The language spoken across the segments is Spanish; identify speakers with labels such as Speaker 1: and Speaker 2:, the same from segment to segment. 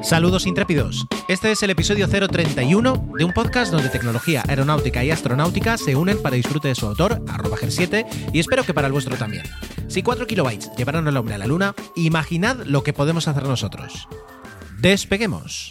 Speaker 1: Saludos intrépidos, este es el episodio 031 de un podcast donde tecnología, aeronáutica y astronáutica se unen para disfrute de su autor, @ger7, y espero que para el vuestro también. Si 4 kilobytes llevaron al hombre a la luna, imaginad lo que podemos hacer nosotros. ¡Despeguemos!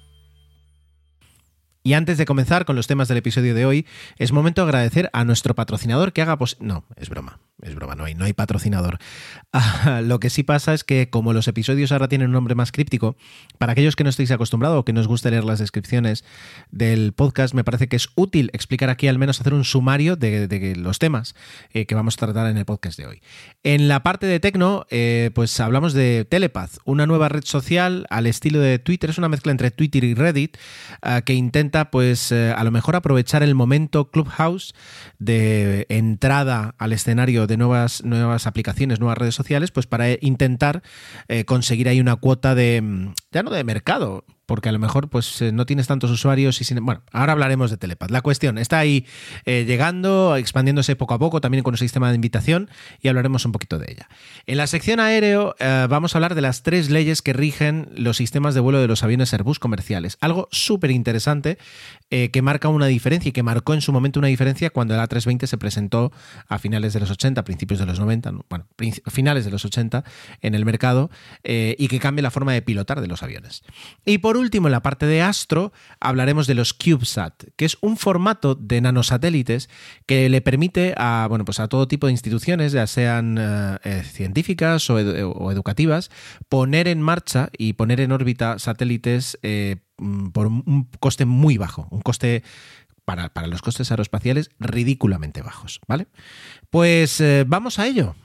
Speaker 1: Y antes de comenzar con los temas del episodio de hoy, es momento de agradecer a nuestro patrocinador que haga posible... No, es broma, no hay patrocinador. Lo que sí pasa es que como los episodios ahora tienen un nombre más críptico, para aquellos que no estéis acostumbrados o que no os guste leer las descripciones del podcast, me parece que es útil explicar aquí, al menos hacer un sumario de los temas que vamos a tratar en el podcast de hoy. En la parte de tecno, pues hablamos de Telepath, una nueva red social al estilo de Twitter, es una mezcla entre Twitter y Reddit, que intenta pues a lo mejor aprovechar el momento Clubhouse de entrada al escenario de nuevas aplicaciones, nuevas redes sociales, pues para intentar conseguir ahí una cuota de, ya no de mercado, porque a lo mejor pues no tienes tantos usuarios y bueno, ahora hablaremos de Telepath. La cuestión está ahí llegando, expandiéndose poco a poco, también con un sistema de invitación, y hablaremos un poquito de ella. En la sección aéreo vamos a hablar de las 3 leyes que rigen los sistemas de vuelo de los aviones Airbus comerciales. Algo súper interesante que marca una diferencia y que marcó en su momento una diferencia cuando el A320 se presentó a finales de los 80, principios de los 90, bueno, finales de los 80 en el mercado, y que cambia la forma de pilotar de los aviones. Y por último, en la parte de astro, hablaremos de los CubeSat, que es un formato de nanosatélites que le permite a todo tipo de instituciones, ya sean científicas o educativas, poner en marcha y poner en órbita satélites por un coste muy bajo, un coste para los costes aeroespaciales ridículamente bajos, ¿vale? Pues vamos a ello.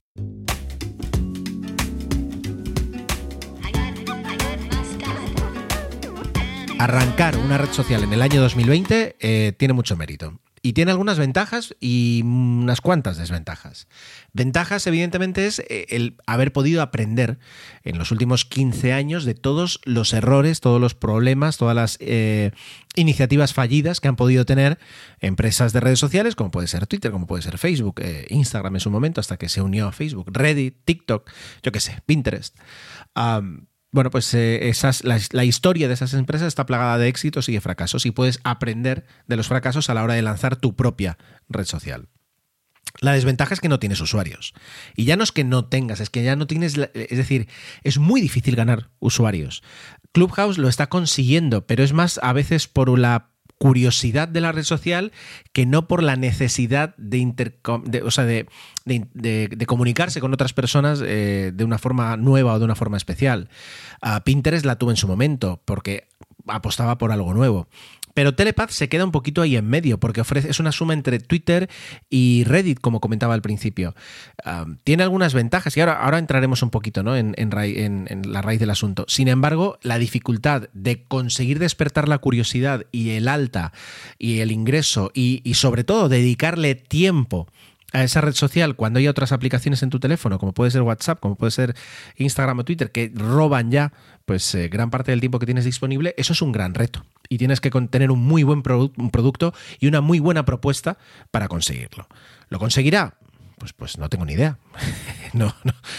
Speaker 1: Arrancar una red social en el año 2020 tiene mucho mérito. Y tiene algunas ventajas y unas cuantas desventajas. Ventajas, evidentemente, es el haber podido aprender en los últimos 15 años de todos los errores, todos los problemas, todas las iniciativas fallidas que han podido tener empresas de redes sociales, como puede ser Twitter, como puede ser Facebook, Instagram en su momento, hasta que se unió a Facebook, Reddit, TikTok, yo qué sé, Pinterest. Bueno, pues la historia de esas empresas está plagada de éxitos y de fracasos, y puedes aprender de los fracasos a la hora de lanzar tu propia red social. La desventaja es que no tienes usuarios. Y ya no es que no tengas, es que ya no tienes... Es decir, es muy difícil ganar usuarios. Clubhouse lo está consiguiendo, pero es más a veces por la curiosidad de la red social que no por la necesidad de comunicarse con otras personas de una forma nueva o de una forma especial. Pinterest la tuvo en su momento porque apostaba por algo nuevo. Pero Telepath se queda un poquito ahí en medio porque es una suma entre Twitter y Reddit, como comentaba al principio. Tiene algunas ventajas y ahora entraremos un poquito, ¿no? en la raíz del asunto. Sin embargo, la dificultad de conseguir despertar la curiosidad y el alta y el ingreso y sobre todo dedicarle tiempo a esa red social cuando hay otras aplicaciones en tu teléfono, como puede ser WhatsApp, como puede ser Instagram o Twitter, que roban ya pues gran parte del tiempo que tienes disponible, eso es un gran reto. Y tienes que tener un muy buen producto y una muy buena propuesta para conseguirlo. ¿Lo conseguirá? Pues no tengo ni idea. No.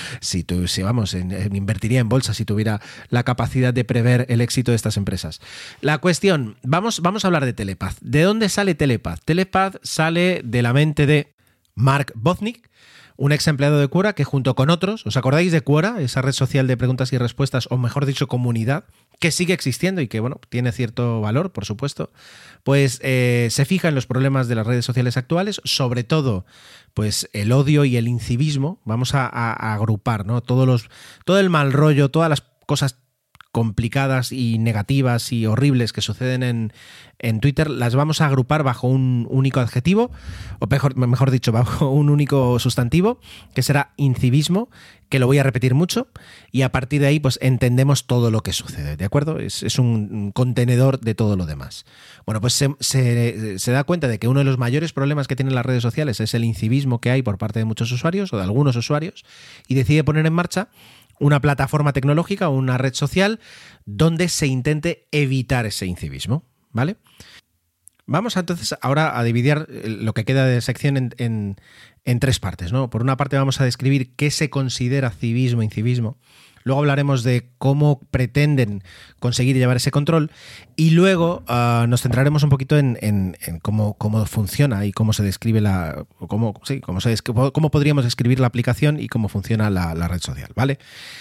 Speaker 1: Invertiría en bolsa si tuviera la capacidad de prever el éxito de estas empresas. La cuestión, vamos a hablar de Telepath. ¿De dónde sale Telepath? Telepath sale de la mente de Mark Botnick, un ex empleado de Quora que junto con otros, ¿os acordáis de Quora? Esa red social de preguntas y respuestas, o mejor dicho, comunidad, que sigue existiendo y que, bueno, tiene cierto valor, por supuesto, pues se fija en los problemas de las redes sociales actuales, sobre todo, pues el odio y el incivismo. Vamos a agrupar, ¿no? Todo el mal rollo, todas las cosas complicadas y negativas y horribles que suceden en Twitter, las vamos a agrupar bajo un único adjetivo, o mejor dicho, bajo un único sustantivo, que será incivismo, que lo voy a repetir mucho, y a partir de ahí pues entendemos todo lo que sucede, ¿de acuerdo? Es un contenedor de todo lo demás. Bueno, pues se da cuenta de que uno de los mayores problemas que tienen las redes sociales es el incivismo que hay por parte de muchos usuarios, o de algunos usuarios, y decide poner en marcha una plataforma tecnológica o una red social donde se intente evitar ese incivismo, ¿vale? Vamos entonces ahora a dividir lo que queda de sección en 3 partes, ¿no? Por una parte vamos a describir qué se considera civismo e incivismo, Luego hablaremos de cómo pretenden conseguir llevar ese control y luego nos centraremos un poquito en cómo funciona y cómo se describe cómo podríamos describir la aplicación y cómo funciona la red social, ¿vale?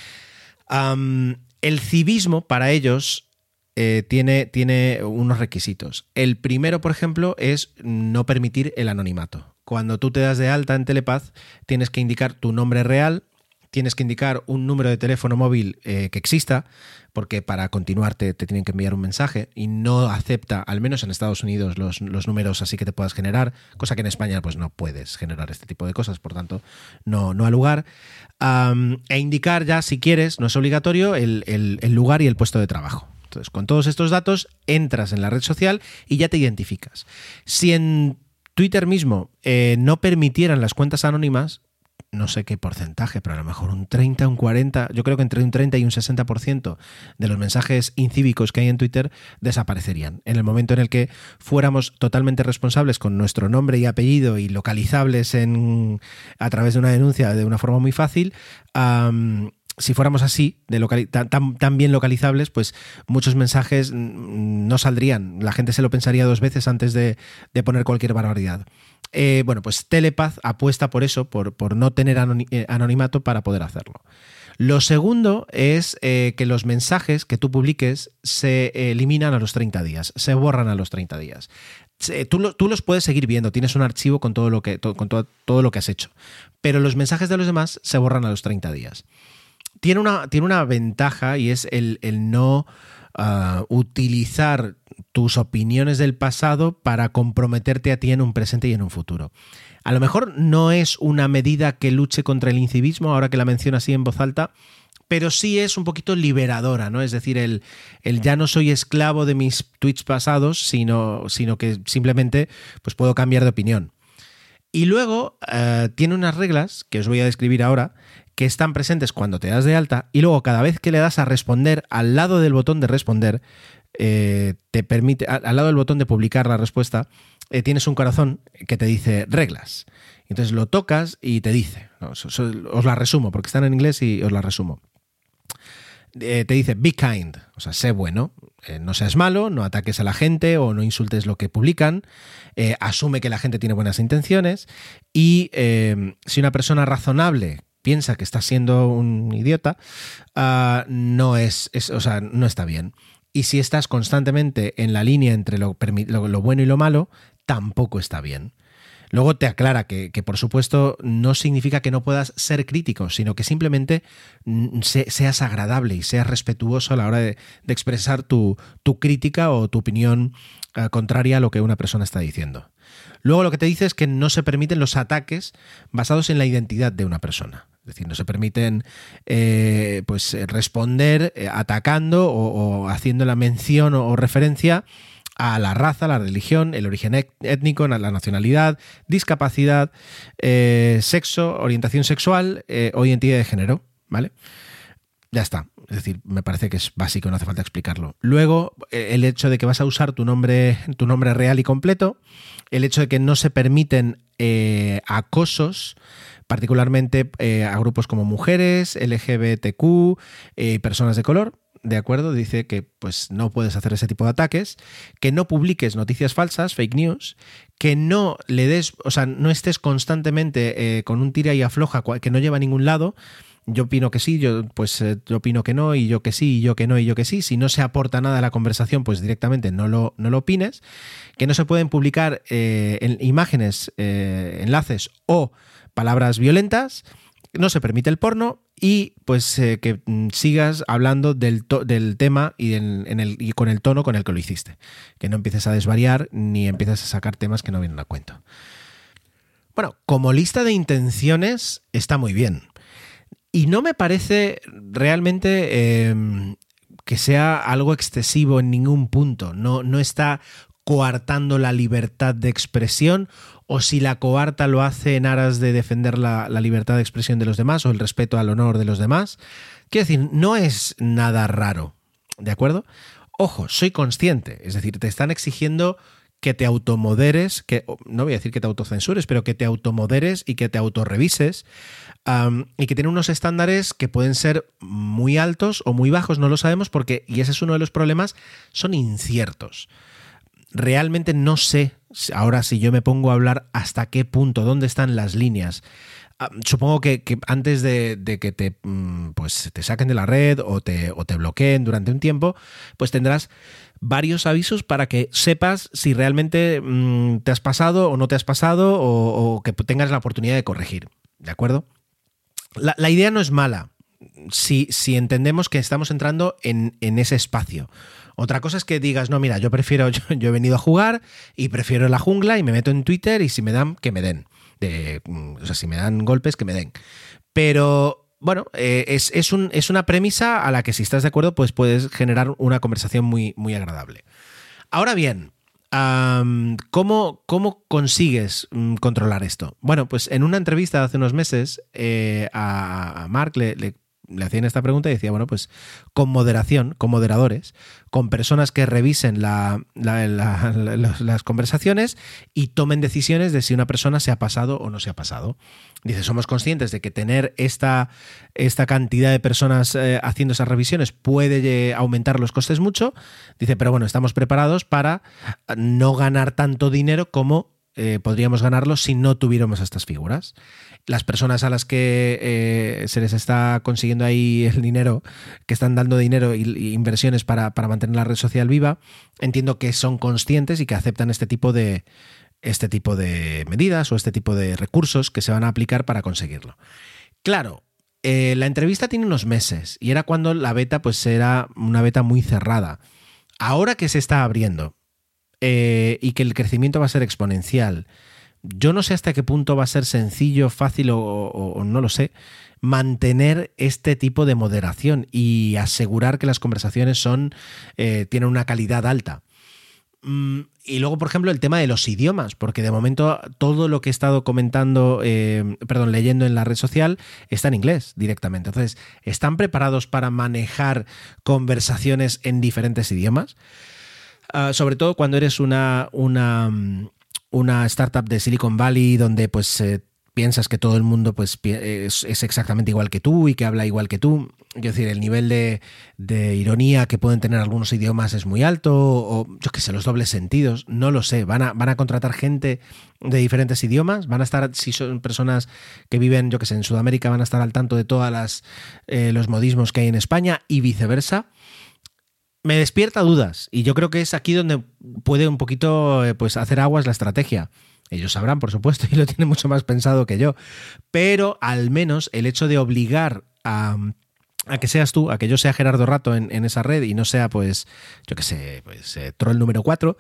Speaker 1: El civismo para ellos tiene unos requisitos. El primero, por ejemplo, es no permitir el anonimato. Cuando tú te das de alta en Telepath, tienes que indicar tu nombre real, tienes que indicar un número de teléfono móvil que exista, porque para continuar te tienen que enviar un mensaje y no acepta, al menos en Estados Unidos, los números así que te puedas generar, cosa que en España pues no puedes generar este tipo de cosas, por tanto no ha lugar. E indicar ya, si quieres, no es obligatorio, el lugar y el puesto de trabajo. Entonces, con todos estos datos entras en la red social y ya te identificas. Si en Twitter mismo no permitieran las cuentas anónimas, no sé qué porcentaje, pero a lo mejor un 30, un 40, yo creo que entre un 30 y un 60% de los mensajes incívicos que hay en Twitter desaparecerían. En el momento en el que fuéramos totalmente responsables con nuestro nombre y apellido y localizables a través de una denuncia de una forma muy fácil, si fuéramos así, tan bien localizables, pues muchos mensajes no saldrían. La gente se lo pensaría dos veces antes de poner cualquier barbaridad. Bueno, pues Telepath apuesta por eso, por no tener anonimato para poder hacerlo. Lo segundo es que los mensajes que tú publiques se eliminan a los 30 días, se borran a los 30 días. Tú los puedes seguir viendo, tienes un archivo con todo lo que has hecho, pero los mensajes de los demás se borran a los 30 días. Tiene una ventaja y es el no utilizar tus opiniones del pasado para comprometerte a ti en un presente y en un futuro. A lo mejor no es una medida que luche contra el incivismo, ahora que la menciono así en voz alta, pero sí es un poquito liberadora, ¿no? Es decir, el ya no soy esclavo de mis tweets pasados, sino que simplemente pues puedo cambiar de opinión. Y luego tiene unas reglas que os voy a describir ahora, que están presentes cuando te das de alta y luego cada vez que le das a responder, al lado del botón de responder, te permite, al lado del botón de publicar la respuesta, tienes un corazón que te dice reglas. Entonces lo tocas y te dice, ¿no? Os la resumo porque están en inglés y os la resumo. Te dice be kind, o sea, sé bueno, no seas malo, no ataques a la gente o no insultes lo que publican, asume que la gente tiene buenas intenciones y si una persona razonable piensa que está siendo un idiota, no está bien. Y si estás constantemente en la línea entre lo bueno y lo malo, tampoco está bien. Luego te aclara que por supuesto no significa que no puedas ser crítico, sino que simplemente seas agradable y seas respetuoso a la hora de expresar tu crítica o tu opinión contraria a lo que una persona está diciendo. Luego lo que te dice es que no se permiten los ataques basados en la identidad de una persona. Es decir, no se permiten responder atacando o haciendo la mención o referencia a la raza, la religión, el origen étnico, la nacionalidad, discapacidad, sexo, orientación sexual o identidad de género, ¿vale? Ya está. Es decir, me parece que es básico, no hace falta explicarlo. Luego, el hecho de que vas a usar tu nombre real y completo, el hecho de que no se permiten acosos, particularmente a grupos como mujeres, LGBTQ, personas de color, ¿de acuerdo? Dice que pues no puedes hacer ese tipo de ataques, que no publiques noticias falsas, fake news, que no le des, o sea, no estés constantemente con un tira y afloja que no lleva a ningún lado. Yo opino que sí, yo opino que no, y yo que sí, y yo que no, y yo que sí. Si no se aporta nada a la conversación, pues directamente no lo opines. Que no se pueden publicar imágenes, enlaces o palabras violentas. No se permite el porno y pues que sigas hablando del tema y con el tono con el que lo hiciste. Que no empieces a desvariar ni empieces a sacar temas que no vienen a cuento. Bueno, como lista de intenciones está muy bien. Y no me parece realmente que sea algo excesivo en ningún punto. No está coartando la libertad de expresión, o si la coarta lo hace en aras de defender la libertad de expresión de los demás o el respeto al honor de los demás. Quiero decir, no es nada raro, ¿de acuerdo? Ojo, soy consciente, es decir, te están exigiendo que te automoderes, que no voy a decir que te autocensures, pero que te automoderes y que te autorrevises y que tiene unos estándares que pueden ser muy altos o muy bajos, no lo sabemos porque, y ese es uno de los problemas, son inciertos. Realmente no sé ahora si yo me pongo a hablar hasta qué punto, dónde están las líneas. Supongo que antes de que pues te saquen de la red o te bloqueen durante un tiempo, pues tendrás varios avisos para que sepas si realmente te has pasado o no te has pasado o que tengas la oportunidad de corregir. ¿De acuerdo? La idea no es mala si entendemos que estamos entrando en ese espacio. Otra cosa es que digas, no, mira, yo he venido a jugar y prefiero la jungla y me meto en Twitter y si me dan, que me den. O sea, si me dan golpes, que me den. Pero bueno, es una premisa a la que si estás de acuerdo, pues puedes generar una conversación muy, muy agradable. Ahora bien, ¿cómo consigues controlar esto? Bueno, pues en una entrevista de hace unos meses a Mark le hacían esta pregunta y decía, bueno, pues con moderación, con moderadores, con personas que revisen las conversaciones y tomen decisiones de si una persona se ha pasado o no se ha pasado. Dice, somos conscientes de que tener esta cantidad de personas haciendo esas revisiones puede aumentar los costes mucho. Dice, pero bueno, estamos preparados para no ganar tanto dinero como podríamos ganarlo si no tuviéramos estas figuras. Las personas a las que se les está consiguiendo ahí el dinero, que están dando dinero y inversiones para mantener la red social viva, entiendo que son conscientes y que aceptan este tipo de medidas o este tipo de recursos que se van a aplicar para conseguirlo. Claro, la entrevista tiene unos meses y era cuando la beta pues era una beta muy cerrada. Ahora que se está abriendo y que el crecimiento va a ser exponencial, yo no sé hasta qué punto va a ser sencillo, fácil o no lo sé, mantener este tipo de moderación y asegurar que las conversaciones tienen una calidad alta. Y luego, por ejemplo, el tema de los idiomas, porque de momento todo lo que he estado leyendo en la red social está en inglés directamente. Entonces, ¿están preparados para manejar conversaciones en diferentes idiomas? Sobre todo cuando eres una startup de Silicon Valley donde pues piensas que todo el mundo pues es exactamente igual que tú y que habla igual que tú. Es decir, el nivel de ironía que pueden tener algunos idiomas es muy alto, o yo qué sé, los dobles sentidos, no lo sé. Van a contratar gente de diferentes idiomas, van a estar, si son personas que viven, yo qué sé, en Sudamérica, van a estar al tanto de todas los modismos que hay en España y viceversa. Me despierta dudas y yo creo que es aquí donde puede un poquito pues hacer aguas la estrategia. Ellos sabrán, por supuesto, y lo tienen mucho más pensado que yo, pero al menos el hecho de obligar a que seas tú, a que yo sea Gerardo Rato en esa red y no sea, pues, yo qué sé, pues troll número 4,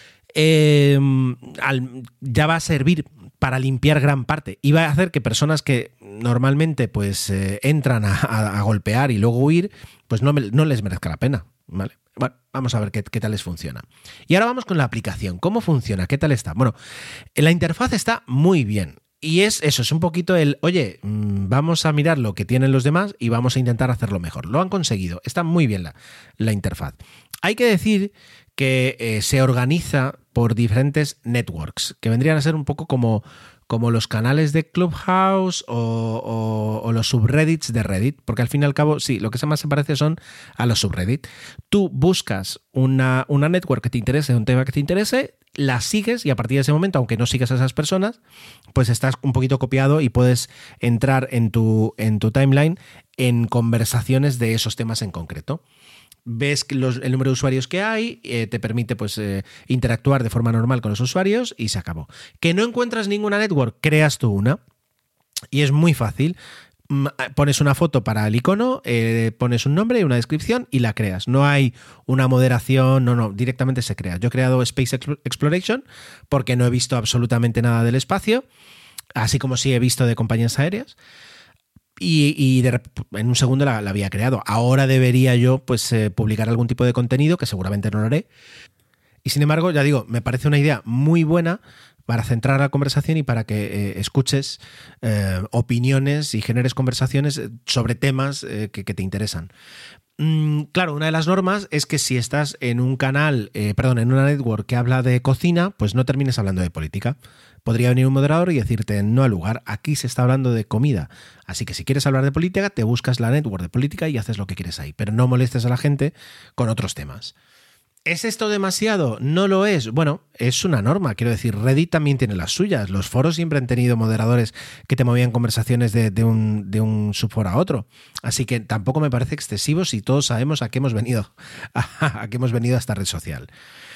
Speaker 1: ya va a servir para limpiar gran parte y va a hacer que personas que normalmente pues entran a golpear y luego huir, pues no les merezca la pena. ¿Vale? Bueno, vamos a ver qué tal les funciona. Y ahora vamos con la aplicación. ¿Cómo funciona? ¿Qué tal está? Bueno, la interfaz está muy bien. Y es un poquito vamos a mirar lo que tienen los demás y vamos a intentar hacerlo mejor. Lo han conseguido. Está muy bien la interfaz. Hay que decir que se organiza por diferentes networks, que vendrían a ser un poco como los canales de Clubhouse o los subreddits de Reddit, porque al fin y al cabo, sí, lo que más se parece son a los subreddit. Tú buscas una network que te interese, un tema que te interese, la sigues y a partir de ese momento, aunque no sigas a esas personas, pues estás un poquito copiado y puedes entrar en tu timeline en conversaciones de esos temas en concreto. Ves el número de usuarios que hay, te permite pues interactuar de forma normal con los usuarios y se acabó. ¿Que no encuentras ninguna network? Creas tú una y es muy fácil. Pones una foto para el icono, pones un nombre y una descripción y la creas. No hay una moderación, no, directamente se crea. Yo he creado Space Exploration porque no he visto absolutamente nada del espacio, así como sí he visto de compañías aéreas. Y en un segundo la había creado. Ahora debería yo pues publicar algún tipo de contenido, que seguramente no lo haré. Y sin embargo, ya digo, me parece una idea muy buena para centrar la conversación y para que escuches opiniones y generes conversaciones sobre temas que te interesan. Claro, una de las normas es que si estás en un canal, en una network que habla de cocina, pues no termines hablando de política. Podría venir un moderador y decirte, no al lugar, aquí se está hablando de comida. Así que si quieres hablar de política, te buscas la network de política y haces lo que quieres ahí. Pero no molestes a la gente con otros temas. ¿Es esto demasiado? No lo es. Bueno, es una norma. Quiero decir, Reddit también tiene las suyas. Los foros siempre han tenido moderadores que te movían conversaciones de un subforo a otro. Así que tampoco me parece excesivo si todos sabemos a qué hemos venido, a qué hemos venido a esta red social.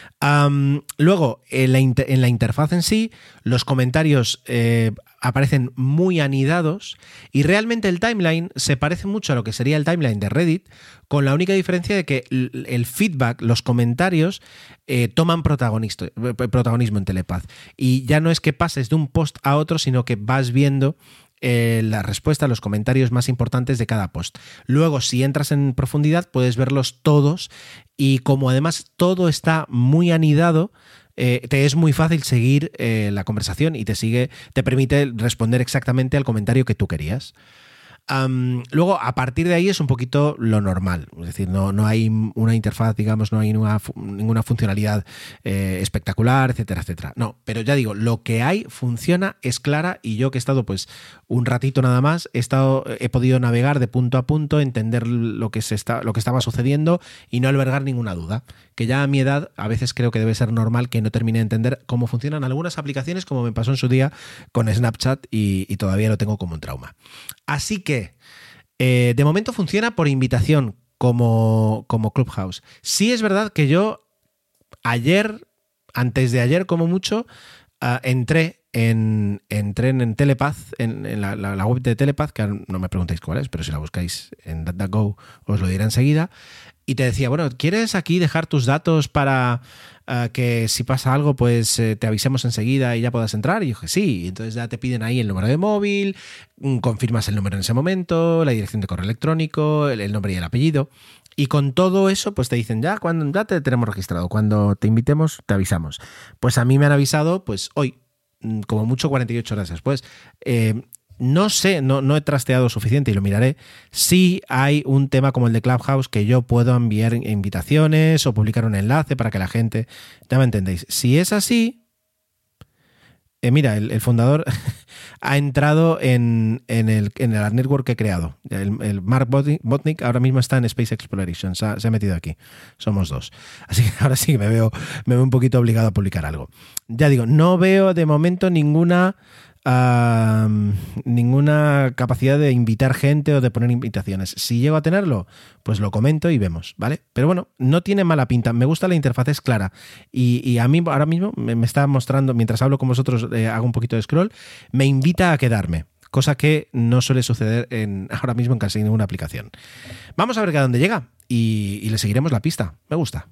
Speaker 1: Luego, en la interfaz en sí, los comentarios aparecen muy anidados y realmente el timeline se parece mucho a lo que sería el timeline de Reddit, con la única diferencia de que el feedback, los comentarios, toman protagonismo en Telepath. Y ya no es que pases de un post a otro, sino que vas viendo la respuesta, los comentarios más importantes de cada post. Luego, si entras en profundidad, puedes verlos todos y como además todo está muy anidado, te es muy fácil seguir la conversación y te permite responder exactamente al comentario que tú querías. Luego, a partir de ahí es un poquito lo normal. Es decir, no hay una interfaz, digamos, no hay ninguna funcionalidad espectacular, etcétera, etcétera. No, pero ya digo, lo que hay funciona, es clara y yo que he estado pues un ratito nada más, he podido navegar de punto a punto, entender lo que estaba sucediendo y no albergar ninguna duda. Que ya a mi edad a veces creo que debe ser normal que no termine de entender cómo funcionan algunas aplicaciones, como me pasó en su día con Snapchat y todavía lo tengo como un trauma. Así que, de momento funciona por invitación como Clubhouse. Sí es verdad que yo antes de ayer como mucho, entré en Telepath, en la web de Telepath, que no me preguntéis cuál es, pero si la buscáis en DuckDuckGo os lo diré enseguida. Y te decía, bueno, ¿quieres aquí dejar tus datos para que si pasa algo, pues te avisemos enseguida y ya puedas entrar? Y yo dije, sí. Y entonces ya te piden ahí el número de móvil, confirmas el número en ese momento, la dirección de correo electrónico, el nombre y el apellido. Y con todo eso, pues te dicen, ya te tenemos registrado, cuando te invitemos te avisamos. Pues a mí me han avisado, pues hoy, como mucho 48 horas después. No sé, no he trasteado suficiente y lo miraré. Sí hay un tema como el de Clubhouse que yo puedo enviar invitaciones o publicar un enlace para que la gente... Ya me entendéis. Si es así... mira, el fundador ha entrado en la network que he creado. El Mark Botnick ahora mismo está en Space Exploration. Se ha metido aquí. Somos dos. Así que ahora sí que me veo un poquito obligado a publicar algo. Ya digo, no veo de momento ninguna capacidad de invitar gente o de poner invitaciones. Si llego a tenerlo, pues lo comento y vemos, ¿vale? Pero bueno, no tiene mala pinta. Me gusta la interfaz, es clara. Y a mí ahora mismo me está mostrando, mientras hablo con vosotros, hago un poquito de scroll, me invita a quedarme. Cosa que no suele suceder ahora mismo en casi ninguna aplicación. Vamos a ver a dónde llega y le seguiremos la pista. Me gusta.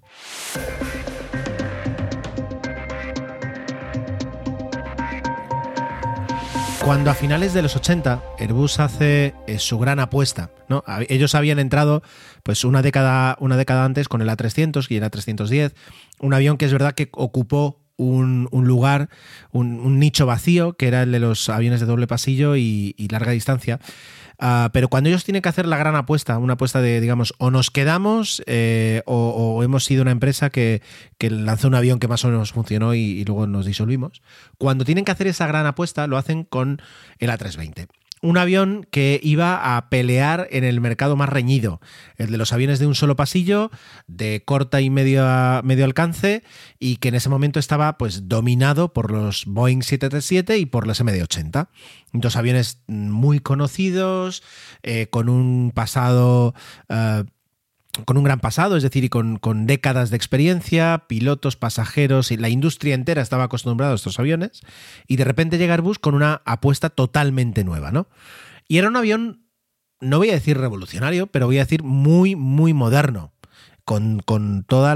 Speaker 1: Cuando a finales de los 80 Airbus hace su gran apuesta, ¿no? Ellos habían entrado pues una década antes con el A300 y el A310, un avión que es verdad que ocupó un lugar, un nicho vacío, que era el de los aviones de doble pasillo y larga distancia. Pero cuando ellos tienen que hacer la gran apuesta, una apuesta de, digamos, o nos quedamos o hemos sido una empresa que lanzó un avión que más o menos funcionó y luego nos disolvimos, cuando tienen que hacer esa gran apuesta lo hacen con el A320. Un avión que iba a pelear en el mercado más reñido, el de los aviones de un solo pasillo, de corta y medio alcance, y que en ese momento estaba pues dominado por los Boeing 737 y por los MD-80. Dos aviones muy conocidos, con un pasado... con un gran pasado, es decir, y con décadas de experiencia, pilotos, pasajeros, y la industria entera estaba acostumbrada a estos aviones, y de repente llega Airbus con una apuesta totalmente nueva, ¿no? Y era un avión, no voy a decir revolucionario, pero voy a decir muy, muy moderno, con todo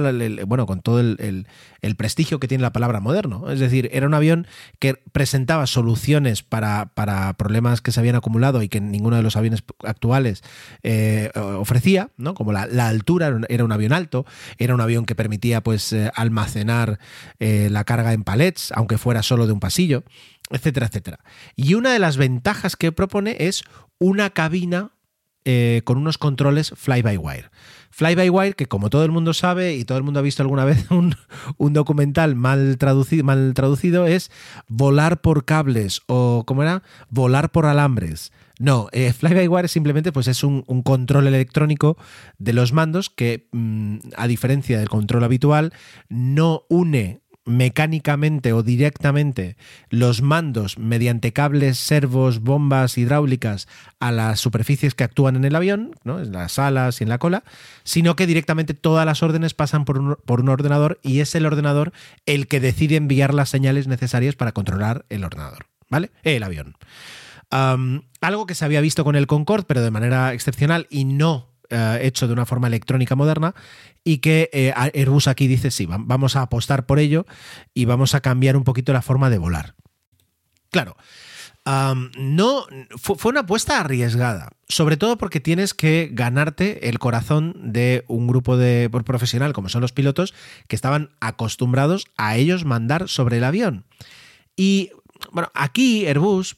Speaker 1: el prestigio que tiene la palabra moderno. Es decir, era un avión que presentaba soluciones para problemas que se habían acumulado y que ninguno de los aviones actuales ofrecía, ¿no? Como la altura, era un avión alto, era un avión que permitía pues almacenar la carga en palets, aunque fuera solo de un pasillo, etcétera, etcétera. Y una de las ventajas que propone es una cabina con unos controles fly-by-wire. Fly-by-wire, que como todo el mundo sabe y todo el mundo ha visto alguna vez un documental mal traducido, es volar por cables o, ¿cómo era? Volar por alambres. No, fly-by-wire simplemente pues es un control electrónico de los mandos que, a diferencia del control habitual, no une mecánicamente o directamente los mandos mediante cables, servos, bombas hidráulicas a las superficies que actúan en el avión, ¿no? En las alas y en la cola, sino que directamente todas las órdenes pasan por un ordenador y es el ordenador el que decide enviar las señales necesarias para controlar el ordenador, ¿vale? El avión. Algo que se había visto con el Concorde, pero de manera excepcional y no hecho de una forma electrónica moderna, y que Airbus aquí dice sí, vamos a apostar por ello y vamos a cambiar un poquito la forma de volar. Claro, no fue una apuesta arriesgada, sobre todo porque tienes que ganarte el corazón de un grupo de profesional como son los pilotos que estaban acostumbrados a ellos mandar sobre el avión. Y bueno, aquí Airbus,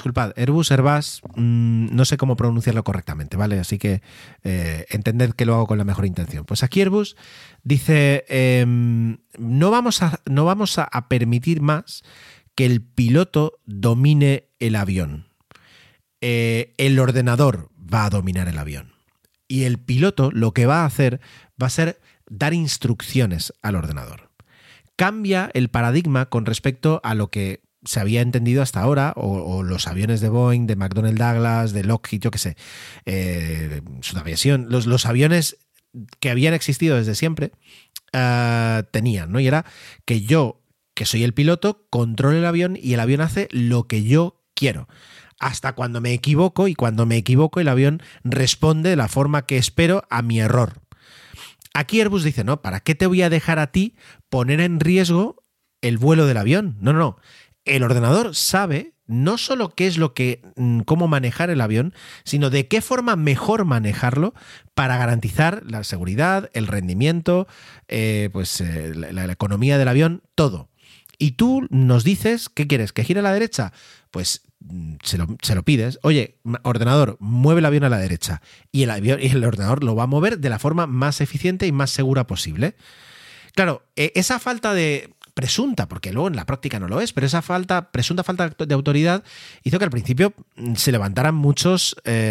Speaker 1: no sé cómo pronunciarlo correctamente, ¿vale? Así que entended que lo hago con la mejor intención. Pues aquí Airbus dice, no vamos a permitir más que el piloto domine el avión. El ordenador va a dominar el avión. Y el piloto lo que va a hacer va a ser dar instrucciones al ordenador. Cambia el paradigma con respecto a lo que se había entendido hasta ahora, o los aviones de Boeing, de McDonnell Douglas, de Lockheed, yo qué sé, Sudaviación, los aviones que habían existido desde siempre tenían, ¿no? Y era que yo, que soy el piloto, controlo el avión y el avión hace lo que yo quiero. Hasta cuando me equivoco, y cuando me equivoco el avión responde de la forma que espero a mi error. Aquí Airbus dice, no, ¿para qué te voy a dejar a ti poner en riesgo el vuelo del avión? No. El ordenador sabe no solo cómo manejar el avión, sino de qué forma mejor manejarlo para garantizar la seguridad, el rendimiento, la economía del avión, todo. Y tú nos dices, ¿qué quieres? ¿Que gire a la derecha? Pues se lo pides. Oye, ordenador, mueve el avión a la derecha. Y el ordenador lo va a mover de la forma más eficiente y más segura posible. Claro, esa falta de presunta, porque luego en la práctica no lo es, pero esa presunta falta de autoridad hizo que al principio se levantaran muchos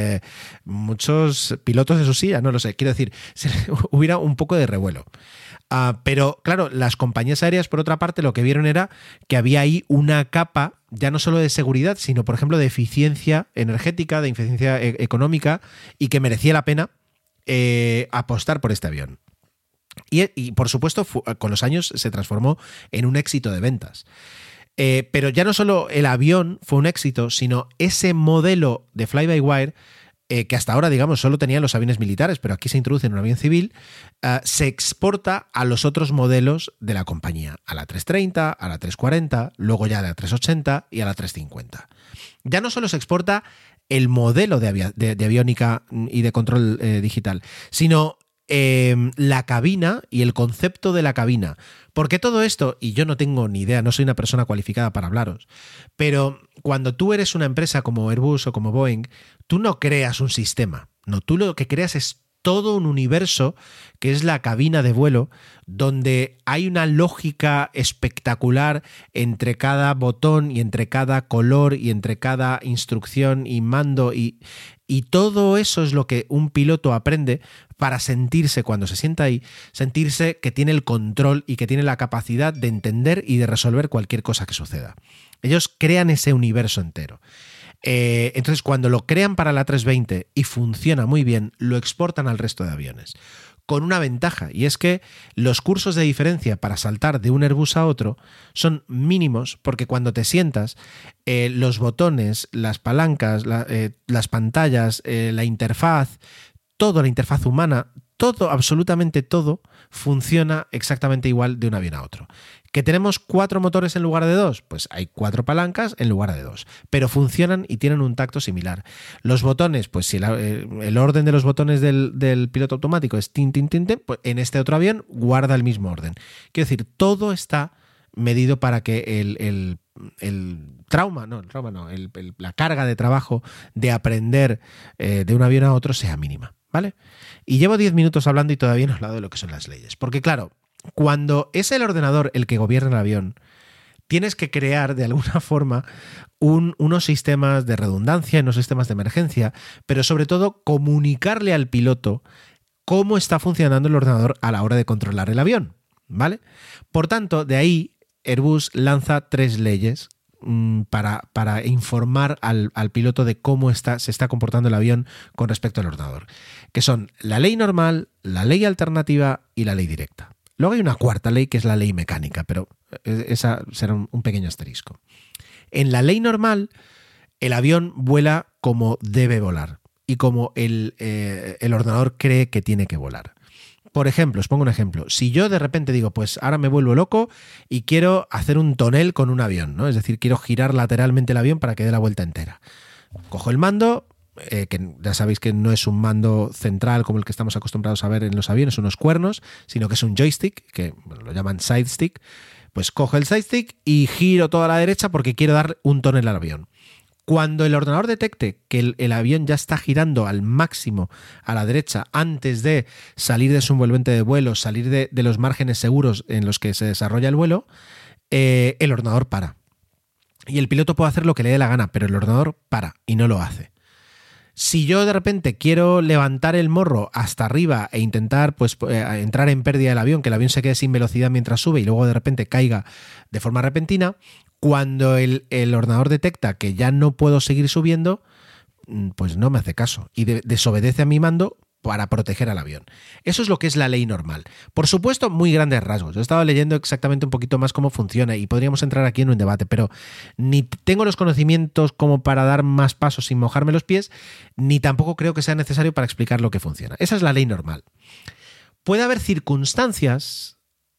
Speaker 1: pilotos de su silla, no lo sé, quiero decir, hubiera un poco de revuelo. Pero claro, las compañías aéreas, por otra parte, lo que vieron era que había ahí una capa ya no solo de seguridad, sino, por ejemplo, de eficiencia energética, de eficiencia económica, y que merecía la pena apostar por este avión. Y por supuesto, con los años se transformó en un éxito de ventas. Pero ya no solo el avión fue un éxito, sino ese modelo de fly-by-wire, que hasta ahora, digamos, solo tenían los aviones militares, pero aquí se introduce en un avión civil, se exporta a los otros modelos de la compañía, a la 330, a la 340, luego ya a la 380 y a la 350. Ya no solo se exporta el modelo de aviónica y de control digital, sino la cabina y el concepto de la cabina. Porque todo esto, y yo no tengo ni idea, no soy una persona cualificada para hablaros, pero cuando tú eres una empresa como Airbus o como Boeing, tú no creas un sistema, no, tú lo que creas es todo un universo que es la cabina de vuelo, donde hay una lógica espectacular entre cada botón y entre cada color y entre cada instrucción y mando, y todo eso es lo que un piloto aprende para sentirse, cuando se sienta ahí, sentirse que tiene el control y que tiene la capacidad de entender y de resolver cualquier cosa que suceda. Ellos crean ese universo entero. Entonces, cuando lo crean para la 320 y funciona muy bien, lo exportan al resto de aviones. Con una ventaja, y es que los cursos de diferencia para saltar de un Airbus a otro son mínimos, porque cuando te sientas, los botones, las palancas, las pantallas, la interfaz, toda la interfaz humana, todo, absolutamente todo, funciona exactamente igual de un avión a otro. ¿Que tenemos 4 motores en lugar de 2? Pues hay 4 palancas en lugar de 2, pero funcionan y tienen un tacto similar. Los botones, pues si el orden de los botones del piloto automático es tin, tin, tin, tin, pues en este otro avión guarda el mismo orden. Quiero decir, todo está medido para que el trauma, no, la carga de trabajo de aprender de un avión a otro sea mínima, ¿vale? Y llevo 10 minutos hablando y todavía no he hablado de lo que son las leyes. Porque claro, cuando es el ordenador el que gobierna el avión, tienes que crear de alguna forma unos sistemas de redundancia, unos sistemas de emergencia, pero sobre todo comunicarle al piloto cómo está funcionando el ordenador a la hora de controlar el avión, ¿vale? Por tanto, de ahí Airbus lanza 3 leyes para informar al piloto de cómo se está comportando el avión con respecto al ordenador, que son la ley normal, la ley alternativa y la ley directa. Luego hay una cuarta ley que es la ley mecánica, pero esa será un pequeño asterisco. En la ley normal, el avión vuela como debe volar y como el ordenador cree que tiene que volar. Por ejemplo, os pongo un ejemplo. Si yo de repente digo, pues ahora me vuelvo loco y quiero hacer un tonel con un avión, ¿no? Es decir, quiero girar lateralmente el avión para que dé la vuelta entera. Cojo el mando, que ya sabéis que no es un mando central como el que estamos acostumbrados a ver en los aviones, unos cuernos, sino que es un joystick, que lo llaman side stick. Pues cojo el side stick y giro toda a la derecha porque quiero dar un tonel al avión. Cuando el ordenador detecte que el avión ya está girando al máximo a la derecha antes de salir de su envolvente de vuelo, salir de los márgenes seguros en los que se desarrolla el vuelo, el ordenador para. Y el piloto puede hacer lo que le dé la gana, pero el ordenador para y no lo hace. Si yo de repente quiero levantar el morro hasta arriba e intentar entrar en pérdida del avión, que el avión se quede sin velocidad mientras sube y luego de repente caiga de forma repentina, cuando el ordenador detecta que ya no puedo seguir subiendo, pues no me hace caso y desobedece a mi mando para proteger al avión. Eso es lo que es la ley normal. Por supuesto, muy grandes rasgos. Yo he estado leyendo exactamente un poquito más cómo funciona y podríamos entrar aquí en un debate, pero ni tengo los conocimientos como para dar más pasos sin mojarme los pies, ni tampoco creo que sea necesario para explicar lo que funciona. Esa es la ley normal. Puede haber circunstancias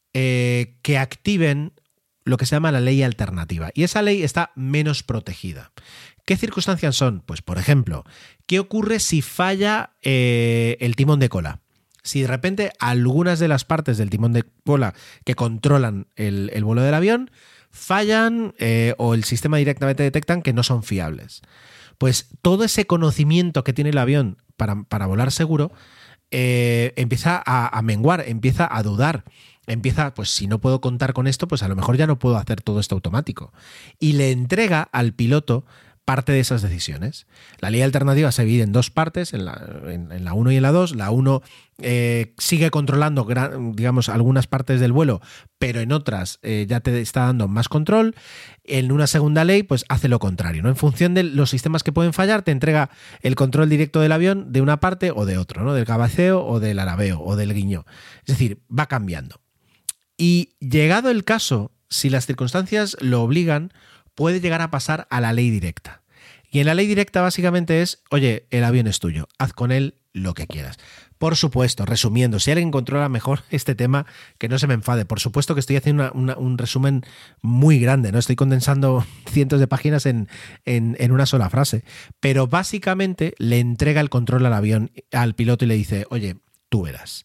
Speaker 1: que activen lo que se llama la ley alternativa, y esa ley está menos protegida. ¿Qué circunstancias son? Pues, por ejemplo, ¿qué ocurre si falla el timón de cola? Si de repente algunas de las partes del timón de cola que controlan el vuelo del avión fallan o el sistema directamente detectan que no son fiables. Pues todo ese conocimiento que tiene el avión para volar seguro empieza a menguar, empieza a dudar. Empieza, pues si no puedo contar con esto, pues a lo mejor ya no puedo hacer todo esto automático. Y le entrega al piloto parte de esas decisiones. La ley alternativa se divide en 2 partes, en la 1 y en la 2. La 1 sigue controlando, digamos, algunas partes del vuelo, pero en otras ya te está dando más control. En una segunda ley, pues hace lo contrario, ¿no? En función de los sistemas que pueden fallar, te entrega el control directo del avión de una parte o de otro, ¿no? Del cabeceo o del alabeo o del guiño. Es decir, va cambiando. Y llegado el caso, si las circunstancias lo obligan, puede llegar a pasar a la ley directa. Y en la ley directa básicamente es, oye, el avión es tuyo, haz con él lo que quieras. Por supuesto, resumiendo, si alguien controla mejor este tema, que no se me enfade. Por supuesto que estoy haciendo un resumen muy grande, ¿no? Estoy condensando cientos de páginas en una sola frase. Pero básicamente le entrega el control al avión, al piloto, y le dice, oye, tú verás.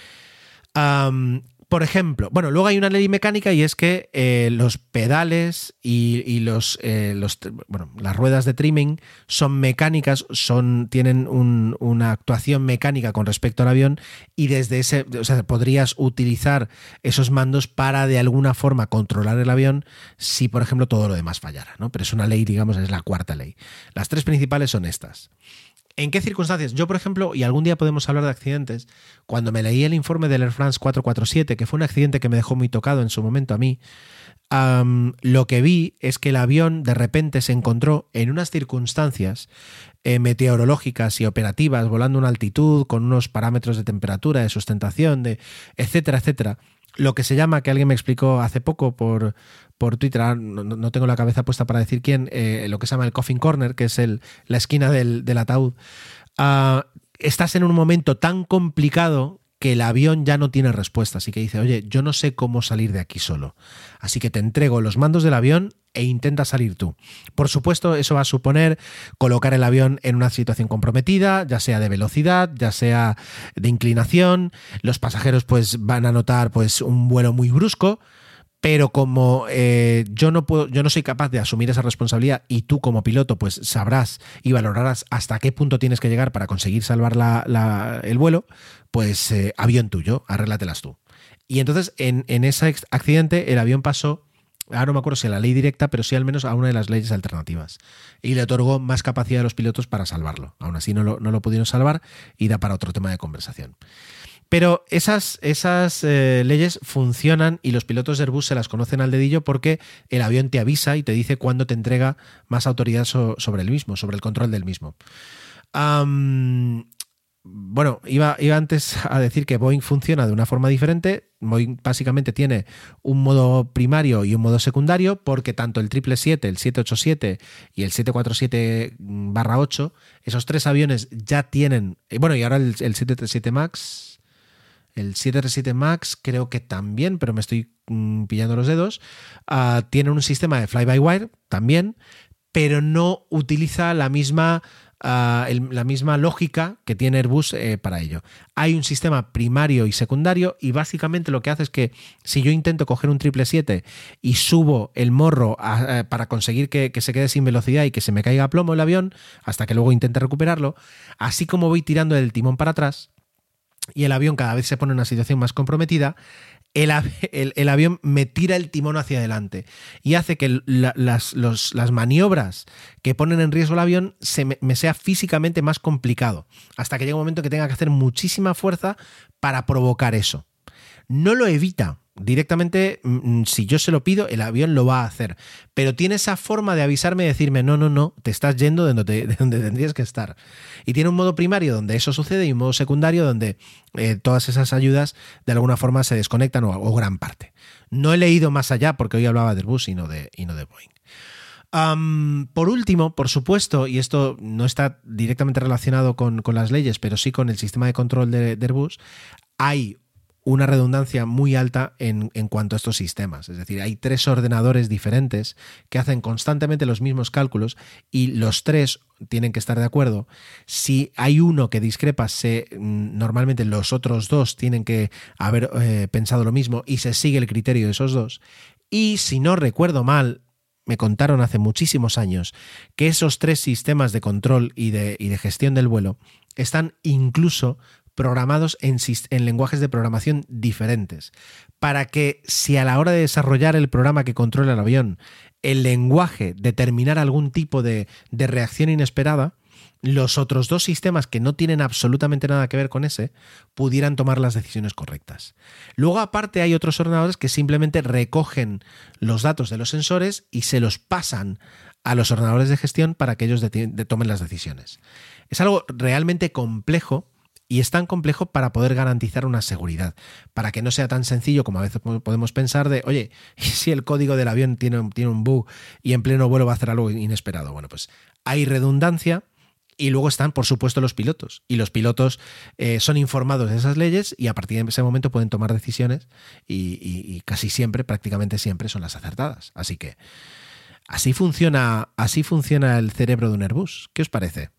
Speaker 1: Por ejemplo, bueno, luego hay una ley mecánica y es que los pedales y las ruedas de trimming son mecánicas, tienen una actuación mecánica con respecto al avión y desde podrías utilizar esos mandos para de alguna forma controlar el avión si, por ejemplo, todo lo demás fallara, ¿no? Pero es una ley, digamos, es la cuarta ley. Las 3 principales son estas. ¿En qué circunstancias? Yo, por ejemplo, y algún día podemos hablar de accidentes, cuando me leí el informe del Air France 447, que fue un accidente que me dejó muy tocado en su momento a mí, lo que vi es que el avión de repente se encontró en unas circunstancias meteorológicas y operativas, volando a una altitud, con unos parámetros de temperatura, de sustentación, etcétera, etcétera. Lo que se llama, que alguien me explicó hace poco por Twitter, no tengo la cabeza puesta para decir quién, lo que se llama el coffin corner, que es la esquina del ataúd. Estás en un momento tan complicado que el avión ya no tiene respuesta, así que dice, oye, yo no sé cómo salir de aquí solo, así que te entrego los mandos del avión e intenta salir tú. Por supuesto, eso va a suponer colocar el avión en una situación comprometida, ya sea de velocidad, ya sea de inclinación. Los pasajeros pues van a notar pues un vuelo muy brusco, Pero como yo no soy capaz de asumir esa responsabilidad y tú como piloto pues sabrás y valorarás hasta qué punto tienes que llegar para conseguir salvar el vuelo, pues avión tuyo, arréglatelas tú. Y entonces en ese accidente el avión pasó, ahora no me acuerdo si a la ley directa, pero sí al menos a una de las leyes alternativas. Y le otorgó más capacidad a los pilotos para salvarlo. Aún así no lo pudieron salvar y da para otro tema de conversación. Pero esas leyes funcionan y los pilotos de Airbus se las conocen al dedillo porque el avión te avisa y te dice cuándo te entrega más autoridad sobre el mismo, sobre el control del mismo. Bueno, iba antes a decir que Boeing funciona de una forma diferente. Boeing básicamente tiene un modo primario y un modo secundario porque tanto el 777, el 787 y el 747-8, esos tres aviones ya tienen... Bueno, y ahora el 737 MAX... El 737 MAX creo que también, pero me estoy pillando los dedos. Tiene un sistema de fly-by-wire también, pero no utiliza la misma lógica que tiene Airbus para ello. Hay un sistema primario y secundario y básicamente lo que hace es que si yo intento coger un 777 y subo el morro para conseguir que se quede sin velocidad y que se me caiga a plomo el avión hasta que luego intente recuperarlo, así como voy tirando el timón para atrás, y el avión cada vez se pone en una situación más comprometida, el avión me tira el timón hacia adelante y hace que las maniobras que ponen en riesgo el avión me sea físicamente más complicado, hasta que llega un momento que tenga que hacer muchísima fuerza para provocar eso. No lo evita. Directamente, si yo se lo pido, el avión lo va a hacer. Pero tiene esa forma de avisarme y decirme, no, te estás yendo de donde tendrías que estar. Y tiene un modo primario donde eso sucede y un modo secundario donde todas esas ayudas de alguna forma se desconectan o gran parte. No he leído más allá porque hoy hablaba de Airbus y no de Boeing. Por último, por supuesto, y esto no está directamente relacionado con las leyes, pero sí con el sistema de control de Airbus, hay una redundancia muy alta en cuanto a estos sistemas. Es decir, hay tres ordenadores diferentes que hacen constantemente los mismos cálculos y los tres tienen que estar de acuerdo. Si hay uno que discrepa, normalmente los otros dos tienen que haber pensado lo mismo y se sigue el criterio de esos dos. Y si no recuerdo mal, me contaron hace muchísimos años que esos tres sistemas de control y de gestión del vuelo están incluso programados en lenguajes de programación diferentes, para que si a la hora de desarrollar el programa que controla el avión, el lenguaje determinara algún tipo de reacción inesperada, los otros dos sistemas que no tienen absolutamente nada que ver con ese pudieran tomar las decisiones correctas. Luego, aparte, hay otros ordenadores que simplemente recogen los datos de los sensores y se los pasan a los ordenadores de gestión para que ellos tomen las decisiones. Es algo realmente complejo. Y es tan complejo para poder garantizar una seguridad, para que no sea tan sencillo como a veces podemos pensar de, oye, ¿y si el código del avión tiene un bug y en pleno vuelo va a hacer algo inesperado? Bueno, pues hay redundancia y luego están, por supuesto, los pilotos. Y los pilotos son informados de esas leyes y a partir de ese momento pueden tomar decisiones y casi siempre, prácticamente siempre, son las acertadas. Así que así funciona el cerebro de un Airbus. ¿Qué os parece?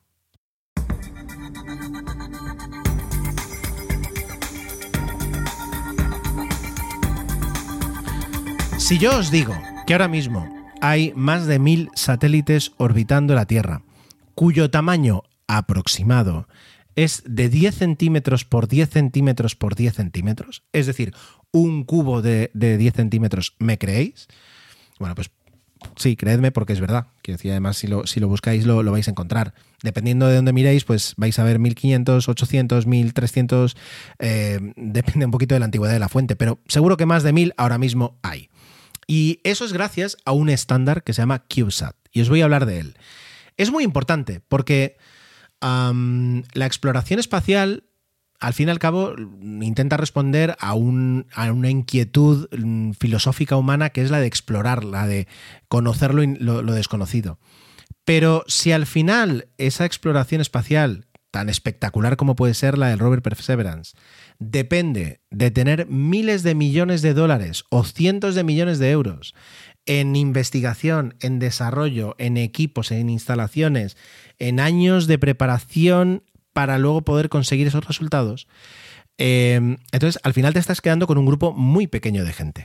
Speaker 1: Si yo os digo que ahora mismo hay más de 1000 satélites orbitando la Tierra, cuyo tamaño aproximado es de 10 centímetros por 10 centímetros por 10 centímetros, es decir, un cubo de 10 centímetros, ¿me creéis? Bueno, pues sí, creedme porque es verdad. Quiero decir, además, si lo buscáis lo vais a encontrar. Dependiendo de dónde miréis, pues vais a ver 1500, 800, 1300, depende un poquito de la antigüedad de la fuente, pero seguro que más de 1000 ahora mismo hay. Y eso es gracias a un estándar que se llama CubeSat, y os voy a hablar de él. Es muy importante porque la exploración espacial, al fin y al cabo, intenta responder a una inquietud filosófica humana que es la de explorar, la de conocer lo desconocido. Pero si al final esa exploración espacial, tan espectacular como puede ser la del rover Perseverance, depende de tener miles de millones de dólares o cientos de millones de euros en investigación, en desarrollo, en equipos, en instalaciones, en años de preparación para luego poder conseguir esos resultados, entonces al final te estás quedando con un grupo muy pequeño de gente.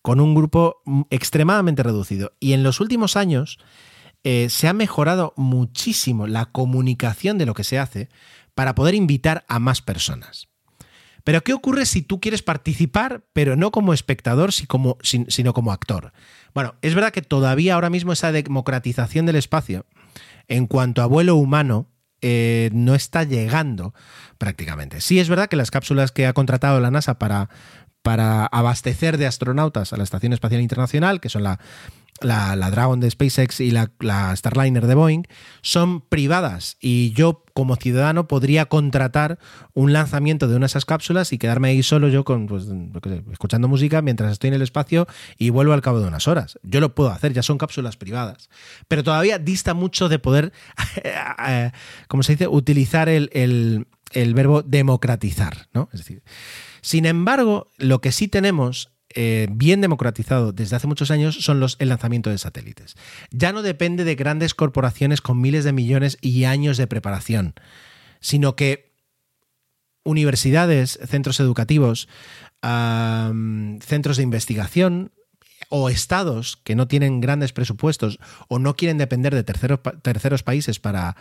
Speaker 1: con un grupo extremadamente reducido. Y en los últimos años se ha mejorado muchísimo la comunicación de lo que se hace para poder invitar a más personas. Pero ¿qué ocurre si tú quieres participar, pero no como espectador, sino como actor? Bueno, es verdad que todavía ahora mismo esa democratización del espacio en cuanto a vuelo humano no está llegando prácticamente. Sí es verdad que las cápsulas que ha contratado la NASA para abastecer de astronautas a la Estación Espacial Internacional, que son la Dragon de SpaceX y la Starliner de Boeing, son privadas, y yo como ciudadano podría contratar un lanzamiento de una de esas cápsulas y quedarme ahí solo yo escuchando música mientras estoy en el espacio y vuelvo al cabo de unas horas. Yo lo puedo hacer, ya son cápsulas privadas, pero todavía dista mucho de poder como se dice, utilizar el verbo democratizar, ¿no? Es decir, sin embargo, lo que sí tenemos bien democratizado desde hace muchos años son el lanzamiento de satélites. Ya no depende de grandes corporaciones con miles de millones y años de preparación, sino que universidades, centros educativos, centros de investigación o estados que no tienen grandes presupuestos o no quieren depender de terceros países para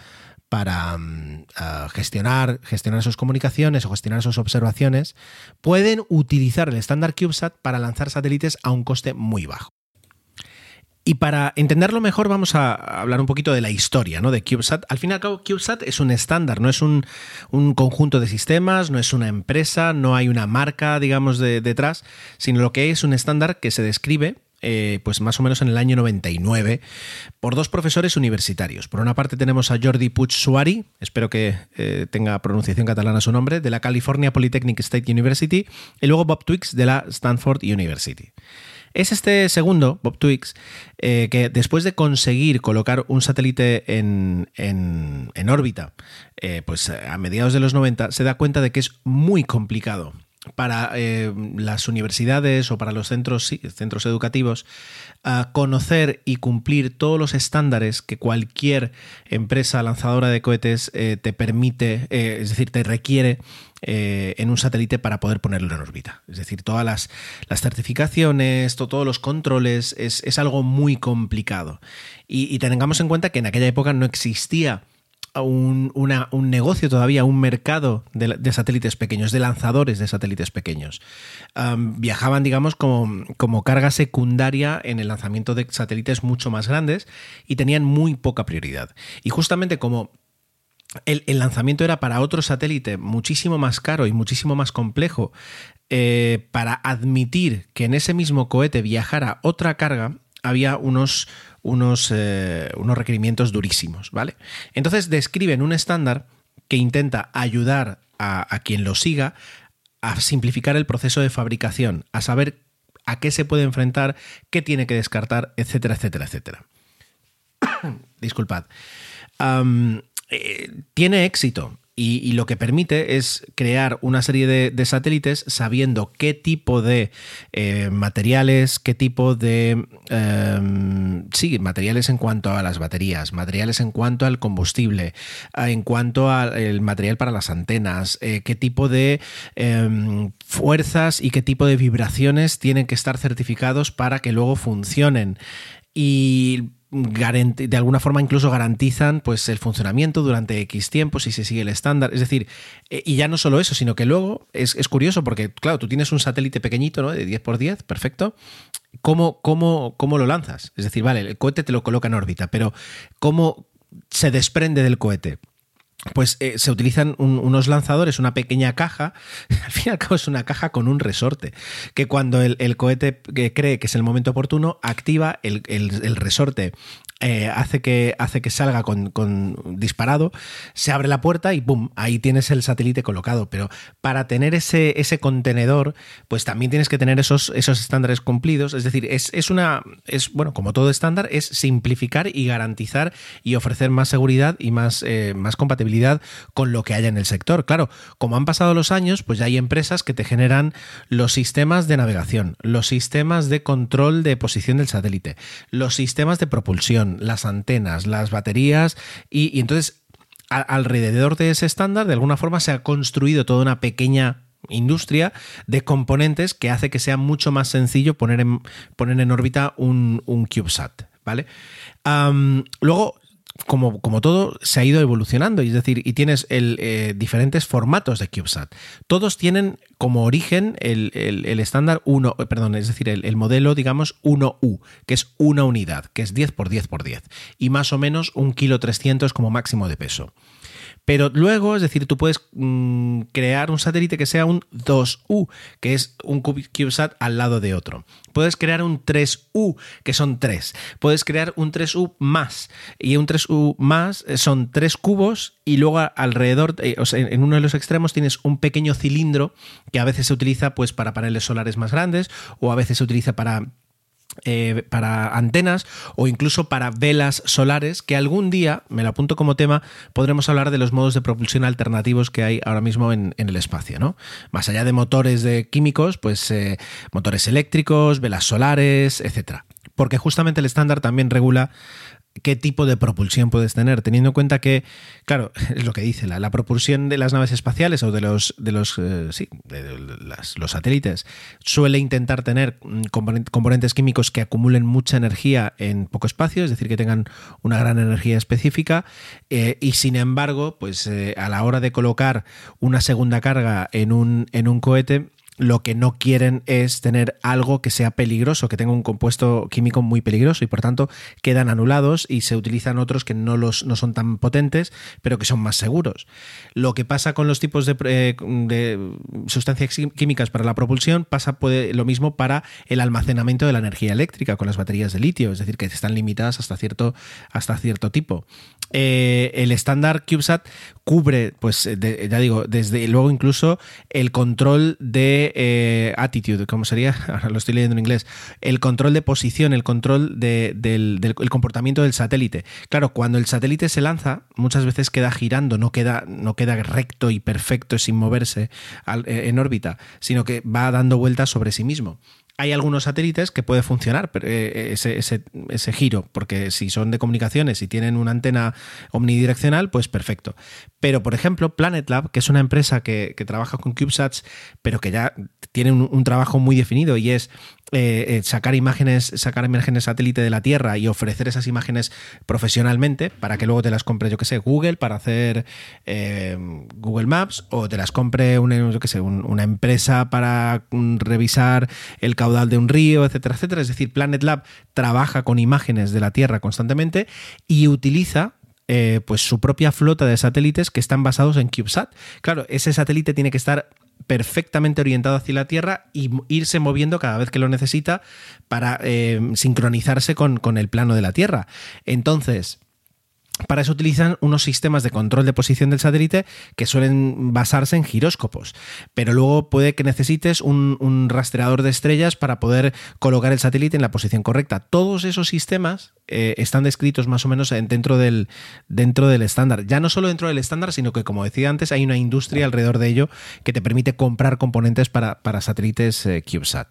Speaker 1: gestionar sus comunicaciones o gestionar sus observaciones, pueden utilizar el estándar CubeSat para lanzar satélites a un coste muy bajo. Y para entenderlo mejor vamos a hablar un poquito de la historia, ¿no?, de CubeSat. Al fin y al cabo, CubeSat es un estándar, no es un conjunto de sistemas, no es una empresa, no hay una marca, digamos, detrás, sino lo que es un estándar que se describe pues más o menos en el año 99 por dos profesores universitarios. Por una parte tenemos a Jordi Puig-Suari, espero que tenga pronunciación catalana su nombre, de la California Polytechnic State University, y luego Bob Twiggs de la Stanford University. Es este segundo, Bob Twiggs, que después de conseguir colocar un satélite en órbita, pues a mediados de los 90, se da cuenta de que es muy complicado para las universidades o para los centros educativos conocer y cumplir todos los estándares que cualquier empresa lanzadora de cohetes te permite, es decir, te requiere en un satélite para poder ponerlo en órbita. Es decir, todas las certificaciones, todos los controles, es algo muy complicado. Y tengamos en cuenta que en aquella época no existía un negocio todavía, un mercado de satélites pequeños, de lanzadores de satélites pequeños. Viajaban, digamos, como carga secundaria en el lanzamiento de satélites mucho más grandes y tenían muy poca prioridad. Y justamente como el lanzamiento era para otro satélite muchísimo más caro y muchísimo más complejo, para admitir que en ese mismo cohete viajara otra carga, había unos requerimientos durísimos, ¿vale? Entonces describen un estándar que intenta ayudar a quien lo siga a simplificar el proceso de fabricación, a saber a qué se puede enfrentar, qué tiene que descartar, etcétera, etcétera, etcétera. Disculpad. Tiene éxito. Y lo que permite es crear una serie de satélites sabiendo qué tipo de materiales, qué tipo de materiales en cuanto a las baterías, materiales en cuanto al combustible, en cuanto al material para las antenas, qué tipo de fuerzas y qué tipo de vibraciones tienen que estar certificados para que luego funcionen. Y de alguna forma incluso garantizan pues el funcionamiento durante X tiempo si se sigue el estándar. Es decir, y ya no solo eso, sino que luego es curioso porque, claro, tú tienes un satélite pequeñito, ¿no?, de 10×10, perfecto. ¿Cómo lo lanzas? Es decir, vale, el cohete te lo coloca en órbita, pero ¿cómo se desprende del cohete? Pues se utilizan unos lanzadores, una pequeña caja, al fin y al cabo es una caja con un resorte, que cuando el cohete cree que es el momento oportuno, activa el resorte, hace que salga con disparado, se abre la puerta y ¡pum!, ahí tienes el satélite colocado. Pero para tener ese contenedor, pues también tienes que tener esos estándares cumplidos. Es decir, bueno, como todo estándar, es simplificar y garantizar y ofrecer más seguridad y más compatibilidad con lo que haya en el sector. Claro, como han pasado los años, pues ya hay empresas que te generan los sistemas de navegación, los sistemas de control de posición del satélite, los sistemas de propulsión, las antenas, las baterías, y entonces alrededor de ese estándar de alguna forma se ha construido toda una pequeña industria de componentes que hace que sea mucho más sencillo poner en órbita un CubeSat, ¿vale? Luego, como todo, se ha ido evolucionando, es decir, y tienes diferentes formatos de CubeSat. Todos tienen como origen el estándar 1, perdón, es decir, el modelo, digamos, 1U, que es una unidad, que es 10 por 10 por 10, y más o menos 1,3 kg como máximo de peso. Pero luego, es decir, tú puedes crear un satélite que sea un 2U, que es un CubeSat al lado de otro. Puedes crear un 3U, que son 3. Puedes crear un 3U más. Y un 3U más son 3 cubos y luego alrededor, o sea, en uno de los extremos tienes un pequeño cilindro que a veces se utiliza pues, para paneles solares más grandes o a veces se utiliza para antenas o incluso para velas solares, que algún día, me lo apunto como tema, podremos hablar de los modos de propulsión alternativos que hay ahora mismo en el espacio, ¿no? Más allá de motores de químicos, pues motores eléctricos, velas solares, etcétera. Porque justamente el estándar también regula qué tipo de propulsión puedes tener, teniendo en cuenta que, claro, es lo que dice, la propulsión de las naves espaciales o de los satélites suele intentar tener componentes químicos que acumulen mucha energía en poco espacio, es decir, que tengan una gran energía específica, y sin embargo, pues a la hora de colocar una segunda carga en un cohete, lo que no quieren es tener algo que sea peligroso, que tenga un compuesto químico muy peligroso y por tanto quedan anulados y se utilizan otros que no son tan potentes pero que son más seguros. Lo que pasa con los tipos de sustancias químicas para la propulsión puede lo mismo para el almacenamiento de la energía eléctrica con las baterías de litio, es decir, que están limitadas hasta cierto tipo. El estándar CubeSat cubre, pues ya digo, desde luego incluso el control de attitude, ¿cómo sería? Ahora lo estoy leyendo en inglés. El control de posición, el control del comportamiento del satélite. Claro, cuando el satélite se lanza, muchas veces queda girando, no queda recto y perfecto sin moverse en órbita, sino que va dando vueltas sobre sí mismo. Hay algunos satélites que puede funcionar ese giro, porque si son de comunicaciones y tienen una antena omnidireccional, pues perfecto. Pero, por ejemplo, Planet Lab, que es una empresa que trabaja con CubeSats, pero que ya tiene un trabajo muy definido y es sacar imágenes satélite de la Tierra y ofrecer esas imágenes profesionalmente para que luego te las compre, yo que sé, Google para hacer Google Maps, o te las compre una empresa para revisar el caudal de un río, etcétera, etcétera. Es decir, Planet Lab trabaja con imágenes de la Tierra constantemente y utiliza pues su propia flota de satélites que están basados en CubeSat. Claro, ese satélite tiene que estar perfectamente orientado hacia la Tierra y irse moviendo cada vez que lo necesita para sincronizarse con el plano de la Tierra. Entonces, para eso utilizan unos sistemas de control de posición del satélite que suelen basarse en giróscopos, pero luego puede que necesites un rastreador de estrellas para poder colocar el satélite en la posición correcta. Todos esos sistemas están descritos más o menos dentro del estándar. Ya no solo dentro del estándar, sino que, como decía antes, hay una industria alrededor de ello que te permite comprar componentes para satélites CubeSat.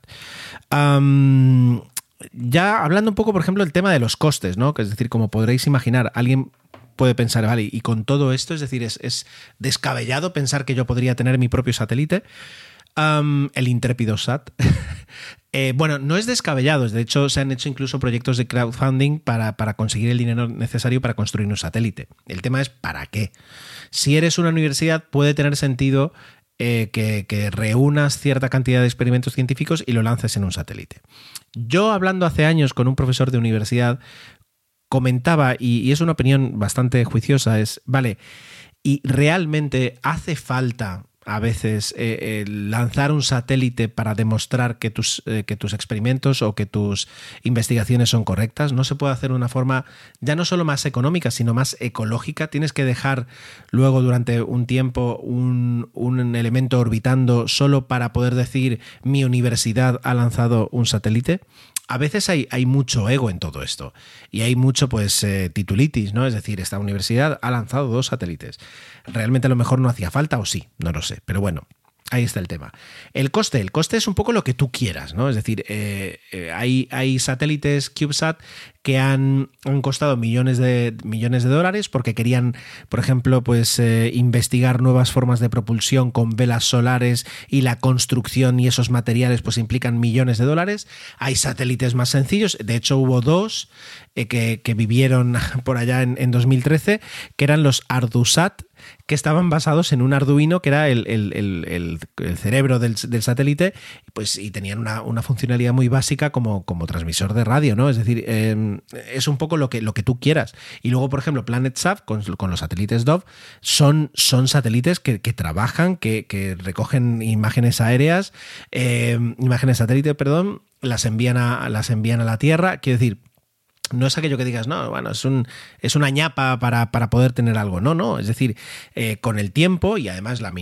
Speaker 1: Ya hablando un poco, por ejemplo, del tema de los costes, ¿no? Que es decir, como podréis imaginar, alguien puede pensar, vale, y con todo esto, es decir, es descabellado pensar que yo podría tener mi propio satélite, el Intrepidosat. Bueno, no es descabellado, de hecho se han hecho incluso proyectos de crowdfunding para conseguir el dinero necesario para construir un satélite. El tema es ¿para qué? Si eres una universidad puede tener sentido que reúnas cierta cantidad de experimentos científicos y lo lances en un satélite. Yo, hablando hace años con un profesor de universidad, comentaba, y es una opinión bastante juiciosa, vale, ¿y realmente hace falta a veces lanzar un satélite para demostrar que tus experimentos o que tus investigaciones son correctas? ¿No se puede hacer de una forma ya no solo más económica, sino más ecológica? ¿Tienes que dejar luego durante un tiempo un elemento orbitando solo para poder decir mi universidad ha lanzado un satélite? A veces hay mucho ego en todo esto y hay mucho titulitis, ¿no? Es decir, esta universidad ha lanzado 2 satélites. Realmente a lo mejor no hacía falta, o sí, no lo sé, pero bueno, ahí está el tema. El coste es un poco lo que tú quieras, ¿no? Es decir, hay satélites CubeSat que han costado millones de dólares porque querían, por ejemplo, pues investigar nuevas formas de propulsión con velas solares, y la construcción y esos materiales pues implican millones de dólares. Hay satélites más sencillos, de hecho hubo dos que vivieron por allá en 2013, que eran los ArduSat, que estaban basados en un Arduino, que era el cerebro del satélite, pues, y tenían una funcionalidad muy básica como transmisor de radio, ¿no? Es decir, es un poco lo que tú quieras. Y luego, por ejemplo, PlanetSat con los satélites Dove son satélites que trabajan, que recogen imágenes aéreas, imágenes satélite, perdón, las envían a la Tierra. Quiero decir, no es aquello que digas, no, bueno, es una ñapa para poder tener algo. No. Es decir, con el tiempo y además la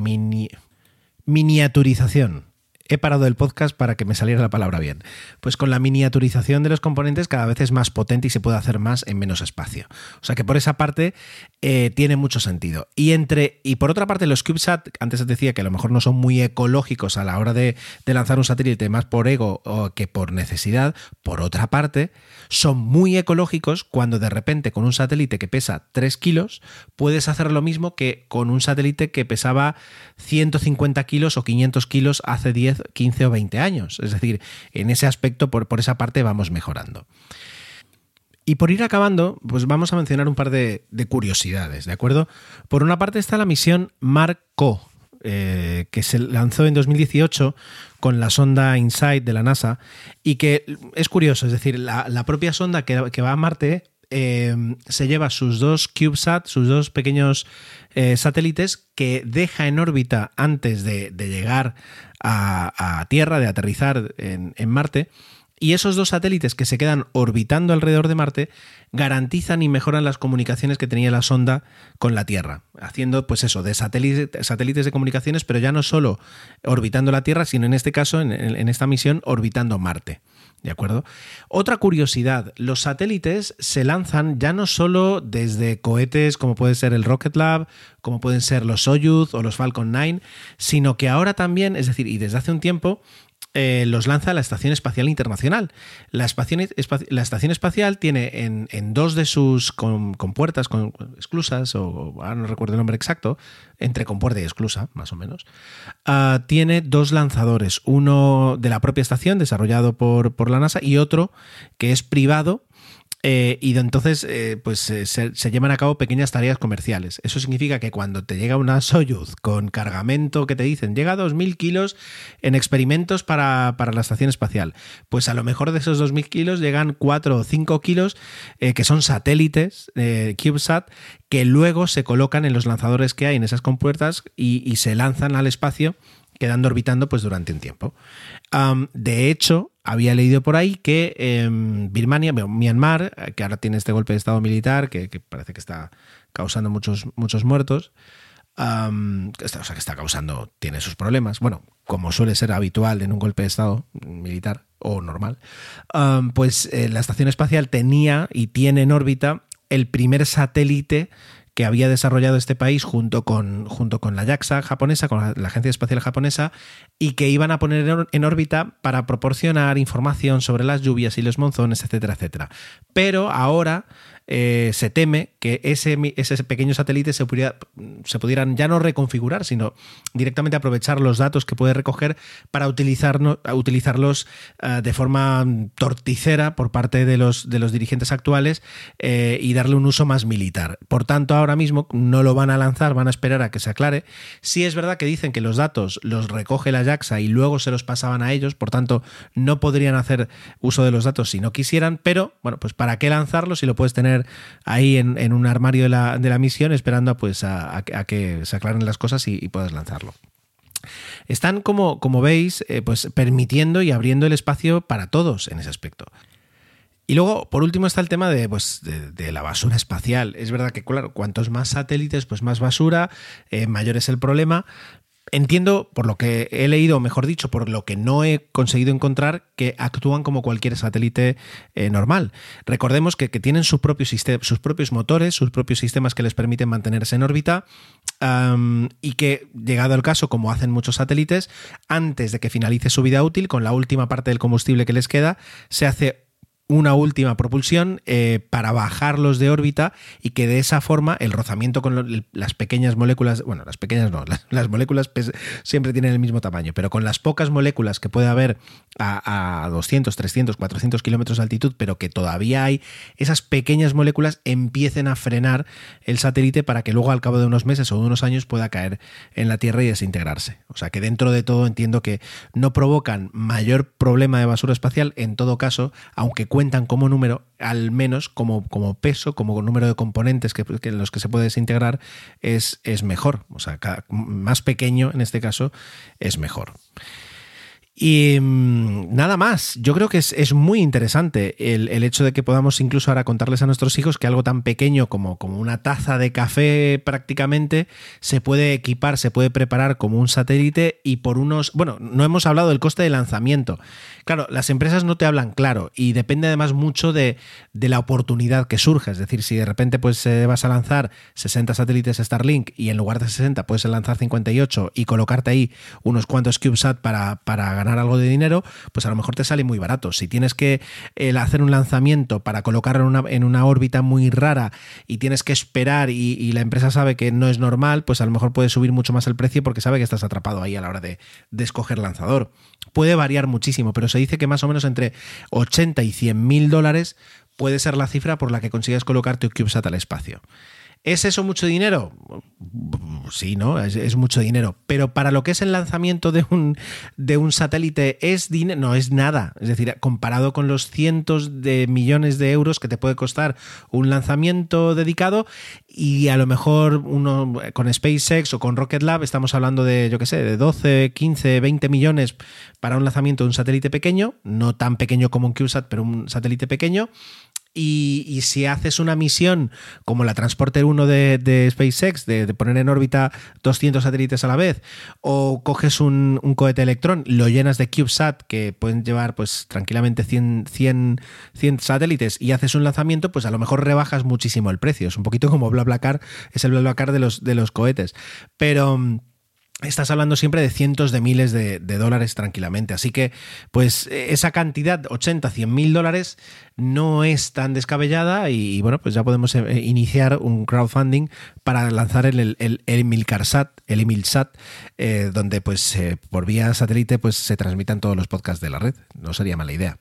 Speaker 1: miniaturización. He parado el podcast para que me saliera la palabra bien. Pues con la miniaturización de los componentes cada vez es más potente y se puede hacer más en menos espacio. O sea que por esa parte tiene mucho sentido. Y por otra parte, los CubeSat, antes os decía que a lo mejor no son muy ecológicos a la hora de lanzar un satélite, más por ego que por necesidad. Por otra parte, son muy ecológicos cuando de repente con un satélite que pesa 3 kilos puedes hacer lo mismo que con un satélite que pesaba 150 kilos o 500 kilos hace 10, 15 o 20 años. Es decir, en ese aspecto, por esa parte vamos mejorando. Y por ir acabando, pues vamos a mencionar un par de curiosidades, ¿de acuerdo? Por una parte está la misión Marco, que se lanzó en 2018 con la sonda InSight de la NASA, y que es curioso, es decir, la propia sonda que va a Marte se lleva sus dos CubeSat, sus dos pequeños satélites, que deja en órbita antes de llegar a Tierra, de aterrizar en Marte. Y esos dos satélites que se quedan orbitando alrededor de Marte garantizan y mejoran las comunicaciones que tenía la sonda con la Tierra, haciendo pues eso, de satélites de comunicaciones, pero ya no solo orbitando la Tierra, sino en este caso, en esta misión, orbitando Marte. ¿De acuerdo? Otra curiosidad, los satélites se lanzan ya no solo desde cohetes como puede ser el Rocket Lab, como pueden ser los Soyuz o los Falcon 9, sino que ahora también, es decir, y desde hace un tiempo, los lanza la Estación Espacial Internacional. La Estación Espacial tiene en dos de sus compuertas, esclusas, o ahora no recuerdo el nombre exacto, entre compuerta y esclusa, más o menos, tiene dos lanzadores, uno de la propia estación, desarrollado por la NASA, y otro que es privado, y entonces se llevan a cabo pequeñas tareas comerciales. Eso significa que cuando te llega una Soyuz con cargamento que te dicen llega a 2.000 kilos en experimentos para la estación espacial, pues a lo mejor de esos 2.000 kilos llegan 4 o 5 kilos que son satélites CubeSat, que luego se colocan en los lanzadores que hay en esas compuertas y se lanzan al espacio, quedando orbitando pues durante un tiempo. De hecho, había leído por ahí que Birmania, Myanmar, que ahora tiene este golpe de estado militar que parece que está causando muchos muertos, o sea, que está causando, tiene sus problemas, bueno, como suele ser habitual en un golpe de estado militar o normal, pues la estación espacial tenía y tiene en órbita el primer satélite que había desarrollado este país junto con la JAXA japonesa, con la Agencia Espacial Japonesa, y que iban a poner en órbita para proporcionar información sobre las lluvias y los monzones, etcétera, etcétera. Pero ahora se teme que ese pequeño satélite se pudieran ya no reconfigurar, sino directamente aprovechar los datos que puede recoger para utilizarlos de forma torticera por parte de los dirigentes actuales, y darle un uso más militar. Por tanto, ahora mismo no lo van a lanzar, van a esperar a que se aclare. Sí es verdad que dicen que los datos los recoge la JAXA y luego se los pasaban a ellos, por tanto no podrían hacer uso de los datos si no quisieran, pero bueno, pues ¿para qué lanzarlos si lo puedes tener ahí en un armario de la misión esperando pues a que se aclaren las cosas y puedas lanzarlo? Están, como veis, pues permitiendo y abriendo el espacio para todos en ese aspecto. Y luego, por último, está el tema de la basura espacial. Es verdad que, claro, cuantos más satélites, pues más basura, mayor es el problema. Entiendo, por lo que he leído, o mejor dicho, por lo que no he conseguido encontrar, que actúan como cualquier satélite normal. Recordemos que tienen sus propios motores, sus propios sistemas que les permiten mantenerse en órbita, y que, llegado el caso, como hacen muchos satélites, antes de que finalice su vida útil, con la última parte del combustible que les queda, se hace una última propulsión para bajarlos de órbita y que de esa forma el rozamiento con las pequeñas moléculas, bueno, las pequeñas no, las moléculas siempre tienen el mismo tamaño, pero con las pocas moléculas que puede haber a 200, 300, 400 kilómetros de altitud, pero que todavía hay, esas pequeñas moléculas empiecen a frenar el satélite para que luego al cabo de unos meses o de unos años pueda caer en la Tierra y desintegrarse. O sea que dentro de todo entiendo que no provocan mayor problema de basura espacial, en todo caso, aunque cuentan como número, al menos como peso, como número de componentes que en los que se puede desintegrar, es mejor. O sea, más pequeño en este caso es mejor. Y nada más, yo creo que es muy interesante el hecho de que podamos incluso ahora contarles a nuestros hijos que algo tan pequeño como una taza de café prácticamente se puede equipar, se puede preparar como un satélite y por unos... Bueno, no hemos hablado del coste de lanzamiento. Claro, las empresas no te hablan claro y depende además mucho de la oportunidad que surja. Es decir, si de repente pues vas a lanzar 60 satélites Starlink y en lugar de 60 puedes lanzar 58 y colocarte ahí unos cuantos CubeSat para ganar algo de dinero, pues a lo mejor te sale muy barato. Si tienes que hacer un lanzamiento para colocarlo en una órbita muy rara y tienes que esperar y la empresa sabe que no es normal, pues a lo mejor puede subir mucho más el precio porque sabe que estás atrapado ahí a la hora de escoger lanzador. Puede variar muchísimo, pero se dice que más o menos entre 80 y $100.000 puede ser la cifra por la que consigas colocar tu CubeSat al espacio. ¿Es eso mucho dinero? Sí, ¿no? Es mucho dinero. Pero para lo que es el lanzamiento de un satélite, ¿es dinero? No, es nada. Es decir, comparado con los cientos de millones de euros que te puede costar un lanzamiento dedicado, y a lo mejor uno con SpaceX o con Rocket Lab estamos hablando de, yo qué sé, de 12, 15, 20 millones para un lanzamiento de un satélite pequeño, no tan pequeño como un CubeSat, pero un satélite pequeño. Y si haces una misión como la Transporter 1 de SpaceX, de poner en órbita 200 satélites a la vez, o coges un cohete Electron, lo llenas de CubeSat, que pueden llevar pues tranquilamente 100 satélites, y haces un lanzamiento, pues a lo mejor rebajas muchísimo el precio. Es un poquito como BlaBlaCar, es el BlaBlaCar de los cohetes. Pero... estás hablando siempre de cientos de miles de dólares tranquilamente. Así que, pues, esa cantidad, 80, $100.000, no es tan descabellada y bueno, pues ya podemos iniciar un crowdfunding para lanzar el EmilCarSat, donde pues por vía satélite pues se transmitan todos los podcasts de la red. No sería mala idea.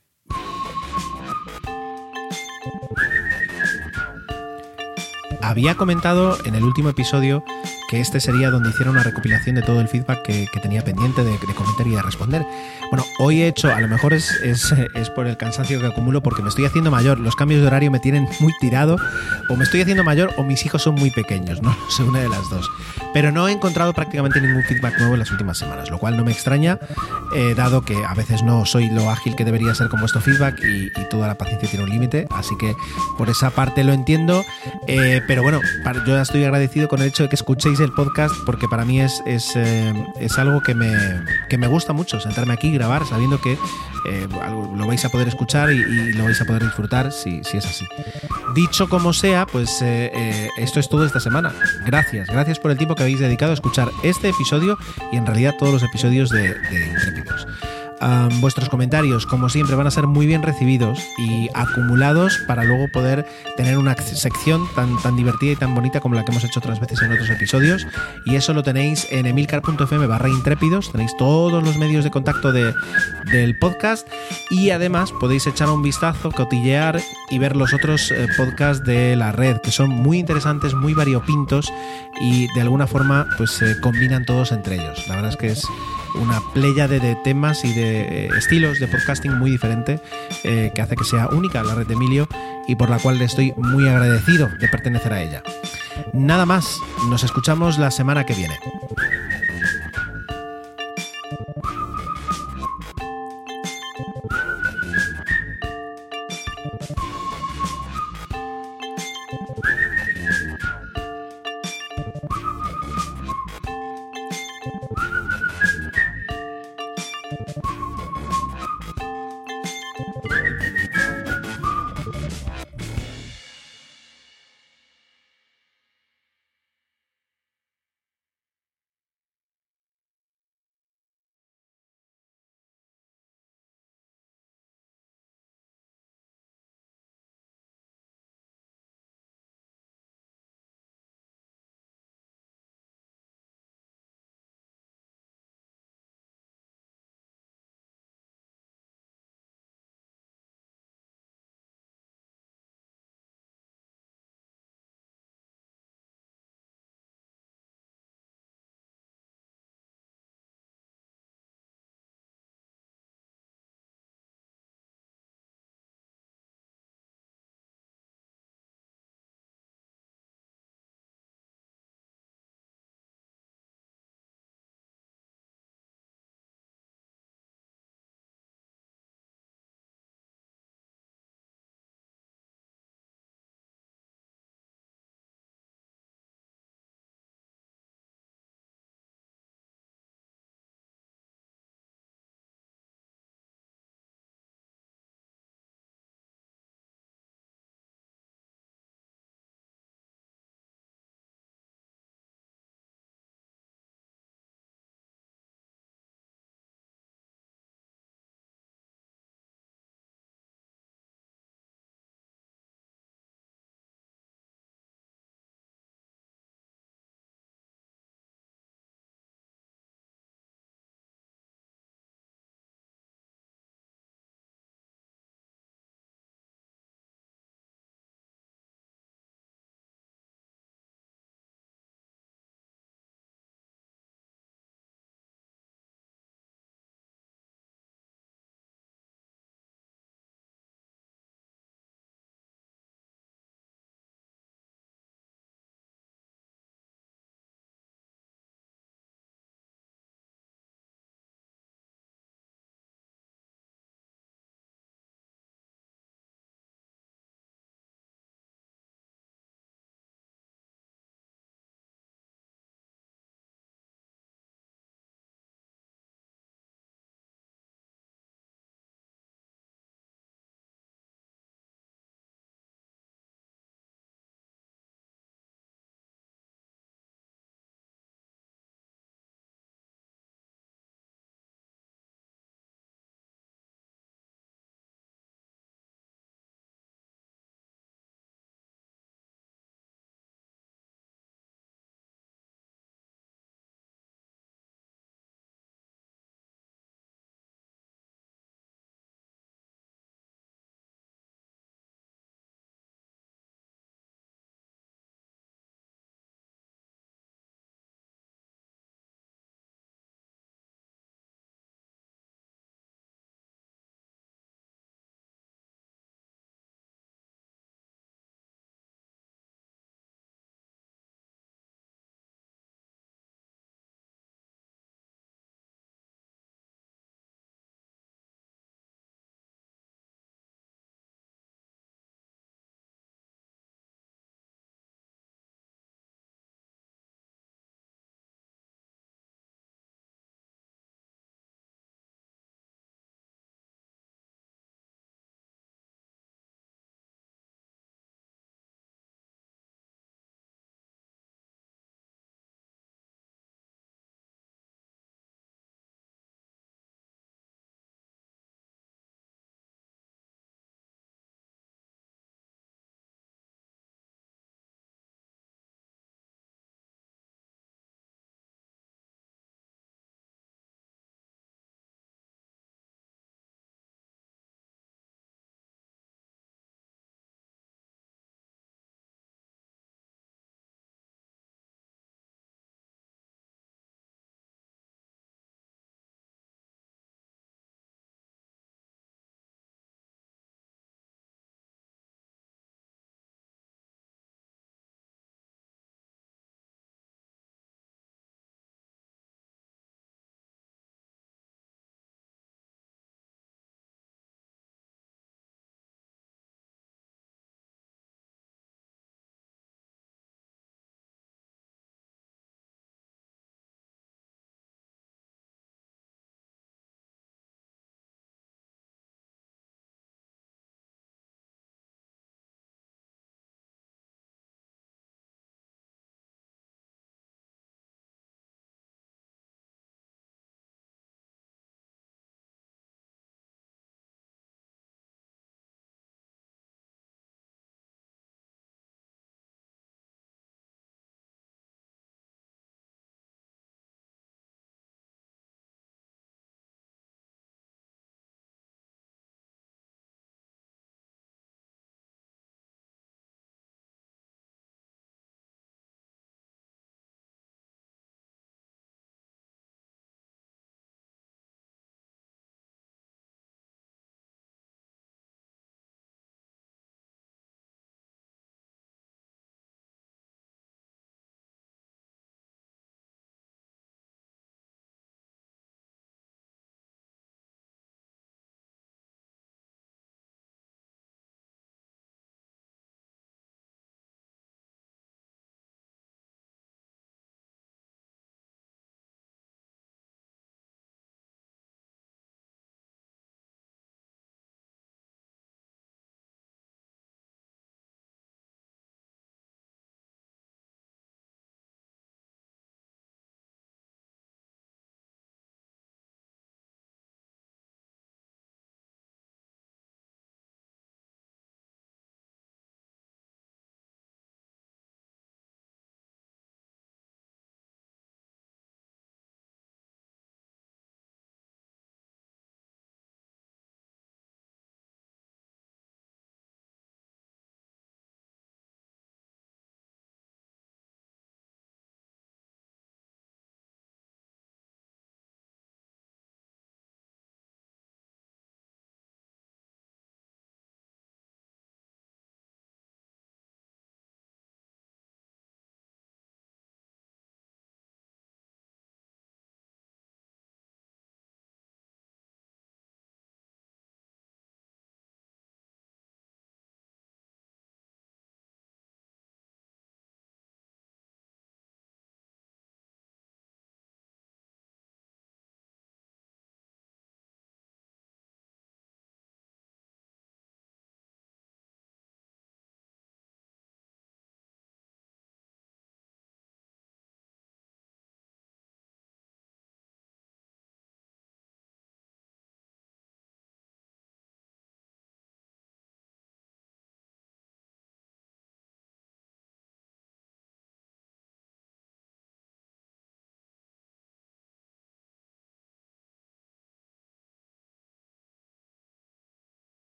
Speaker 1: Había comentado en el último episodio que este sería donde hiciera una recopilación de todo el feedback que tenía pendiente de comentar y de responder. Bueno, hoy he hecho, a lo mejor es por el cansancio que acumulo, porque me estoy haciendo mayor, los cambios de horario me tienen muy tirado, o me estoy haciendo mayor o mis hijos son muy pequeños, no sé, una de las dos. Pero no he encontrado prácticamente ningún feedback nuevo en las últimas semanas, lo cual no me extraña, dado que a veces no soy lo ágil que debería ser con vuestro feedback y toda la paciencia tiene un límite, así que por esa parte lo entiendo, pero bueno, yo ya estoy agradecido con el hecho de que escuchéis el podcast, porque para mí es algo que me gusta mucho, sentarme aquí y grabar sabiendo que lo vais a poder escuchar y lo vais a poder disfrutar si es así. Dicho como sea, pues esto es todo esta semana. Gracias por el tiempo que habéis dedicado a escuchar este episodio y en realidad todos los episodios de Intrépidos. Vuestros comentarios, como siempre, van a ser muy bien recibidos y acumulados para luego poder tener una sección tan divertida y tan bonita como la que hemos hecho otras veces en otros episodios, y eso lo tenéis en emilcar.fm/intrépidos. Tenéis todos los medios de contacto del podcast y además podéis echar un vistazo, cotillear y ver los otros podcasts de la red, que son muy interesantes, muy variopintos y de alguna forma pues se combinan todos entre ellos. La verdad es que es una pléyade de temas y de estilos de podcasting muy diferente, que hace que sea única la red de Emilio y por la cual le estoy muy agradecido de pertenecer a ella. Nada más, nos escuchamos la semana que viene.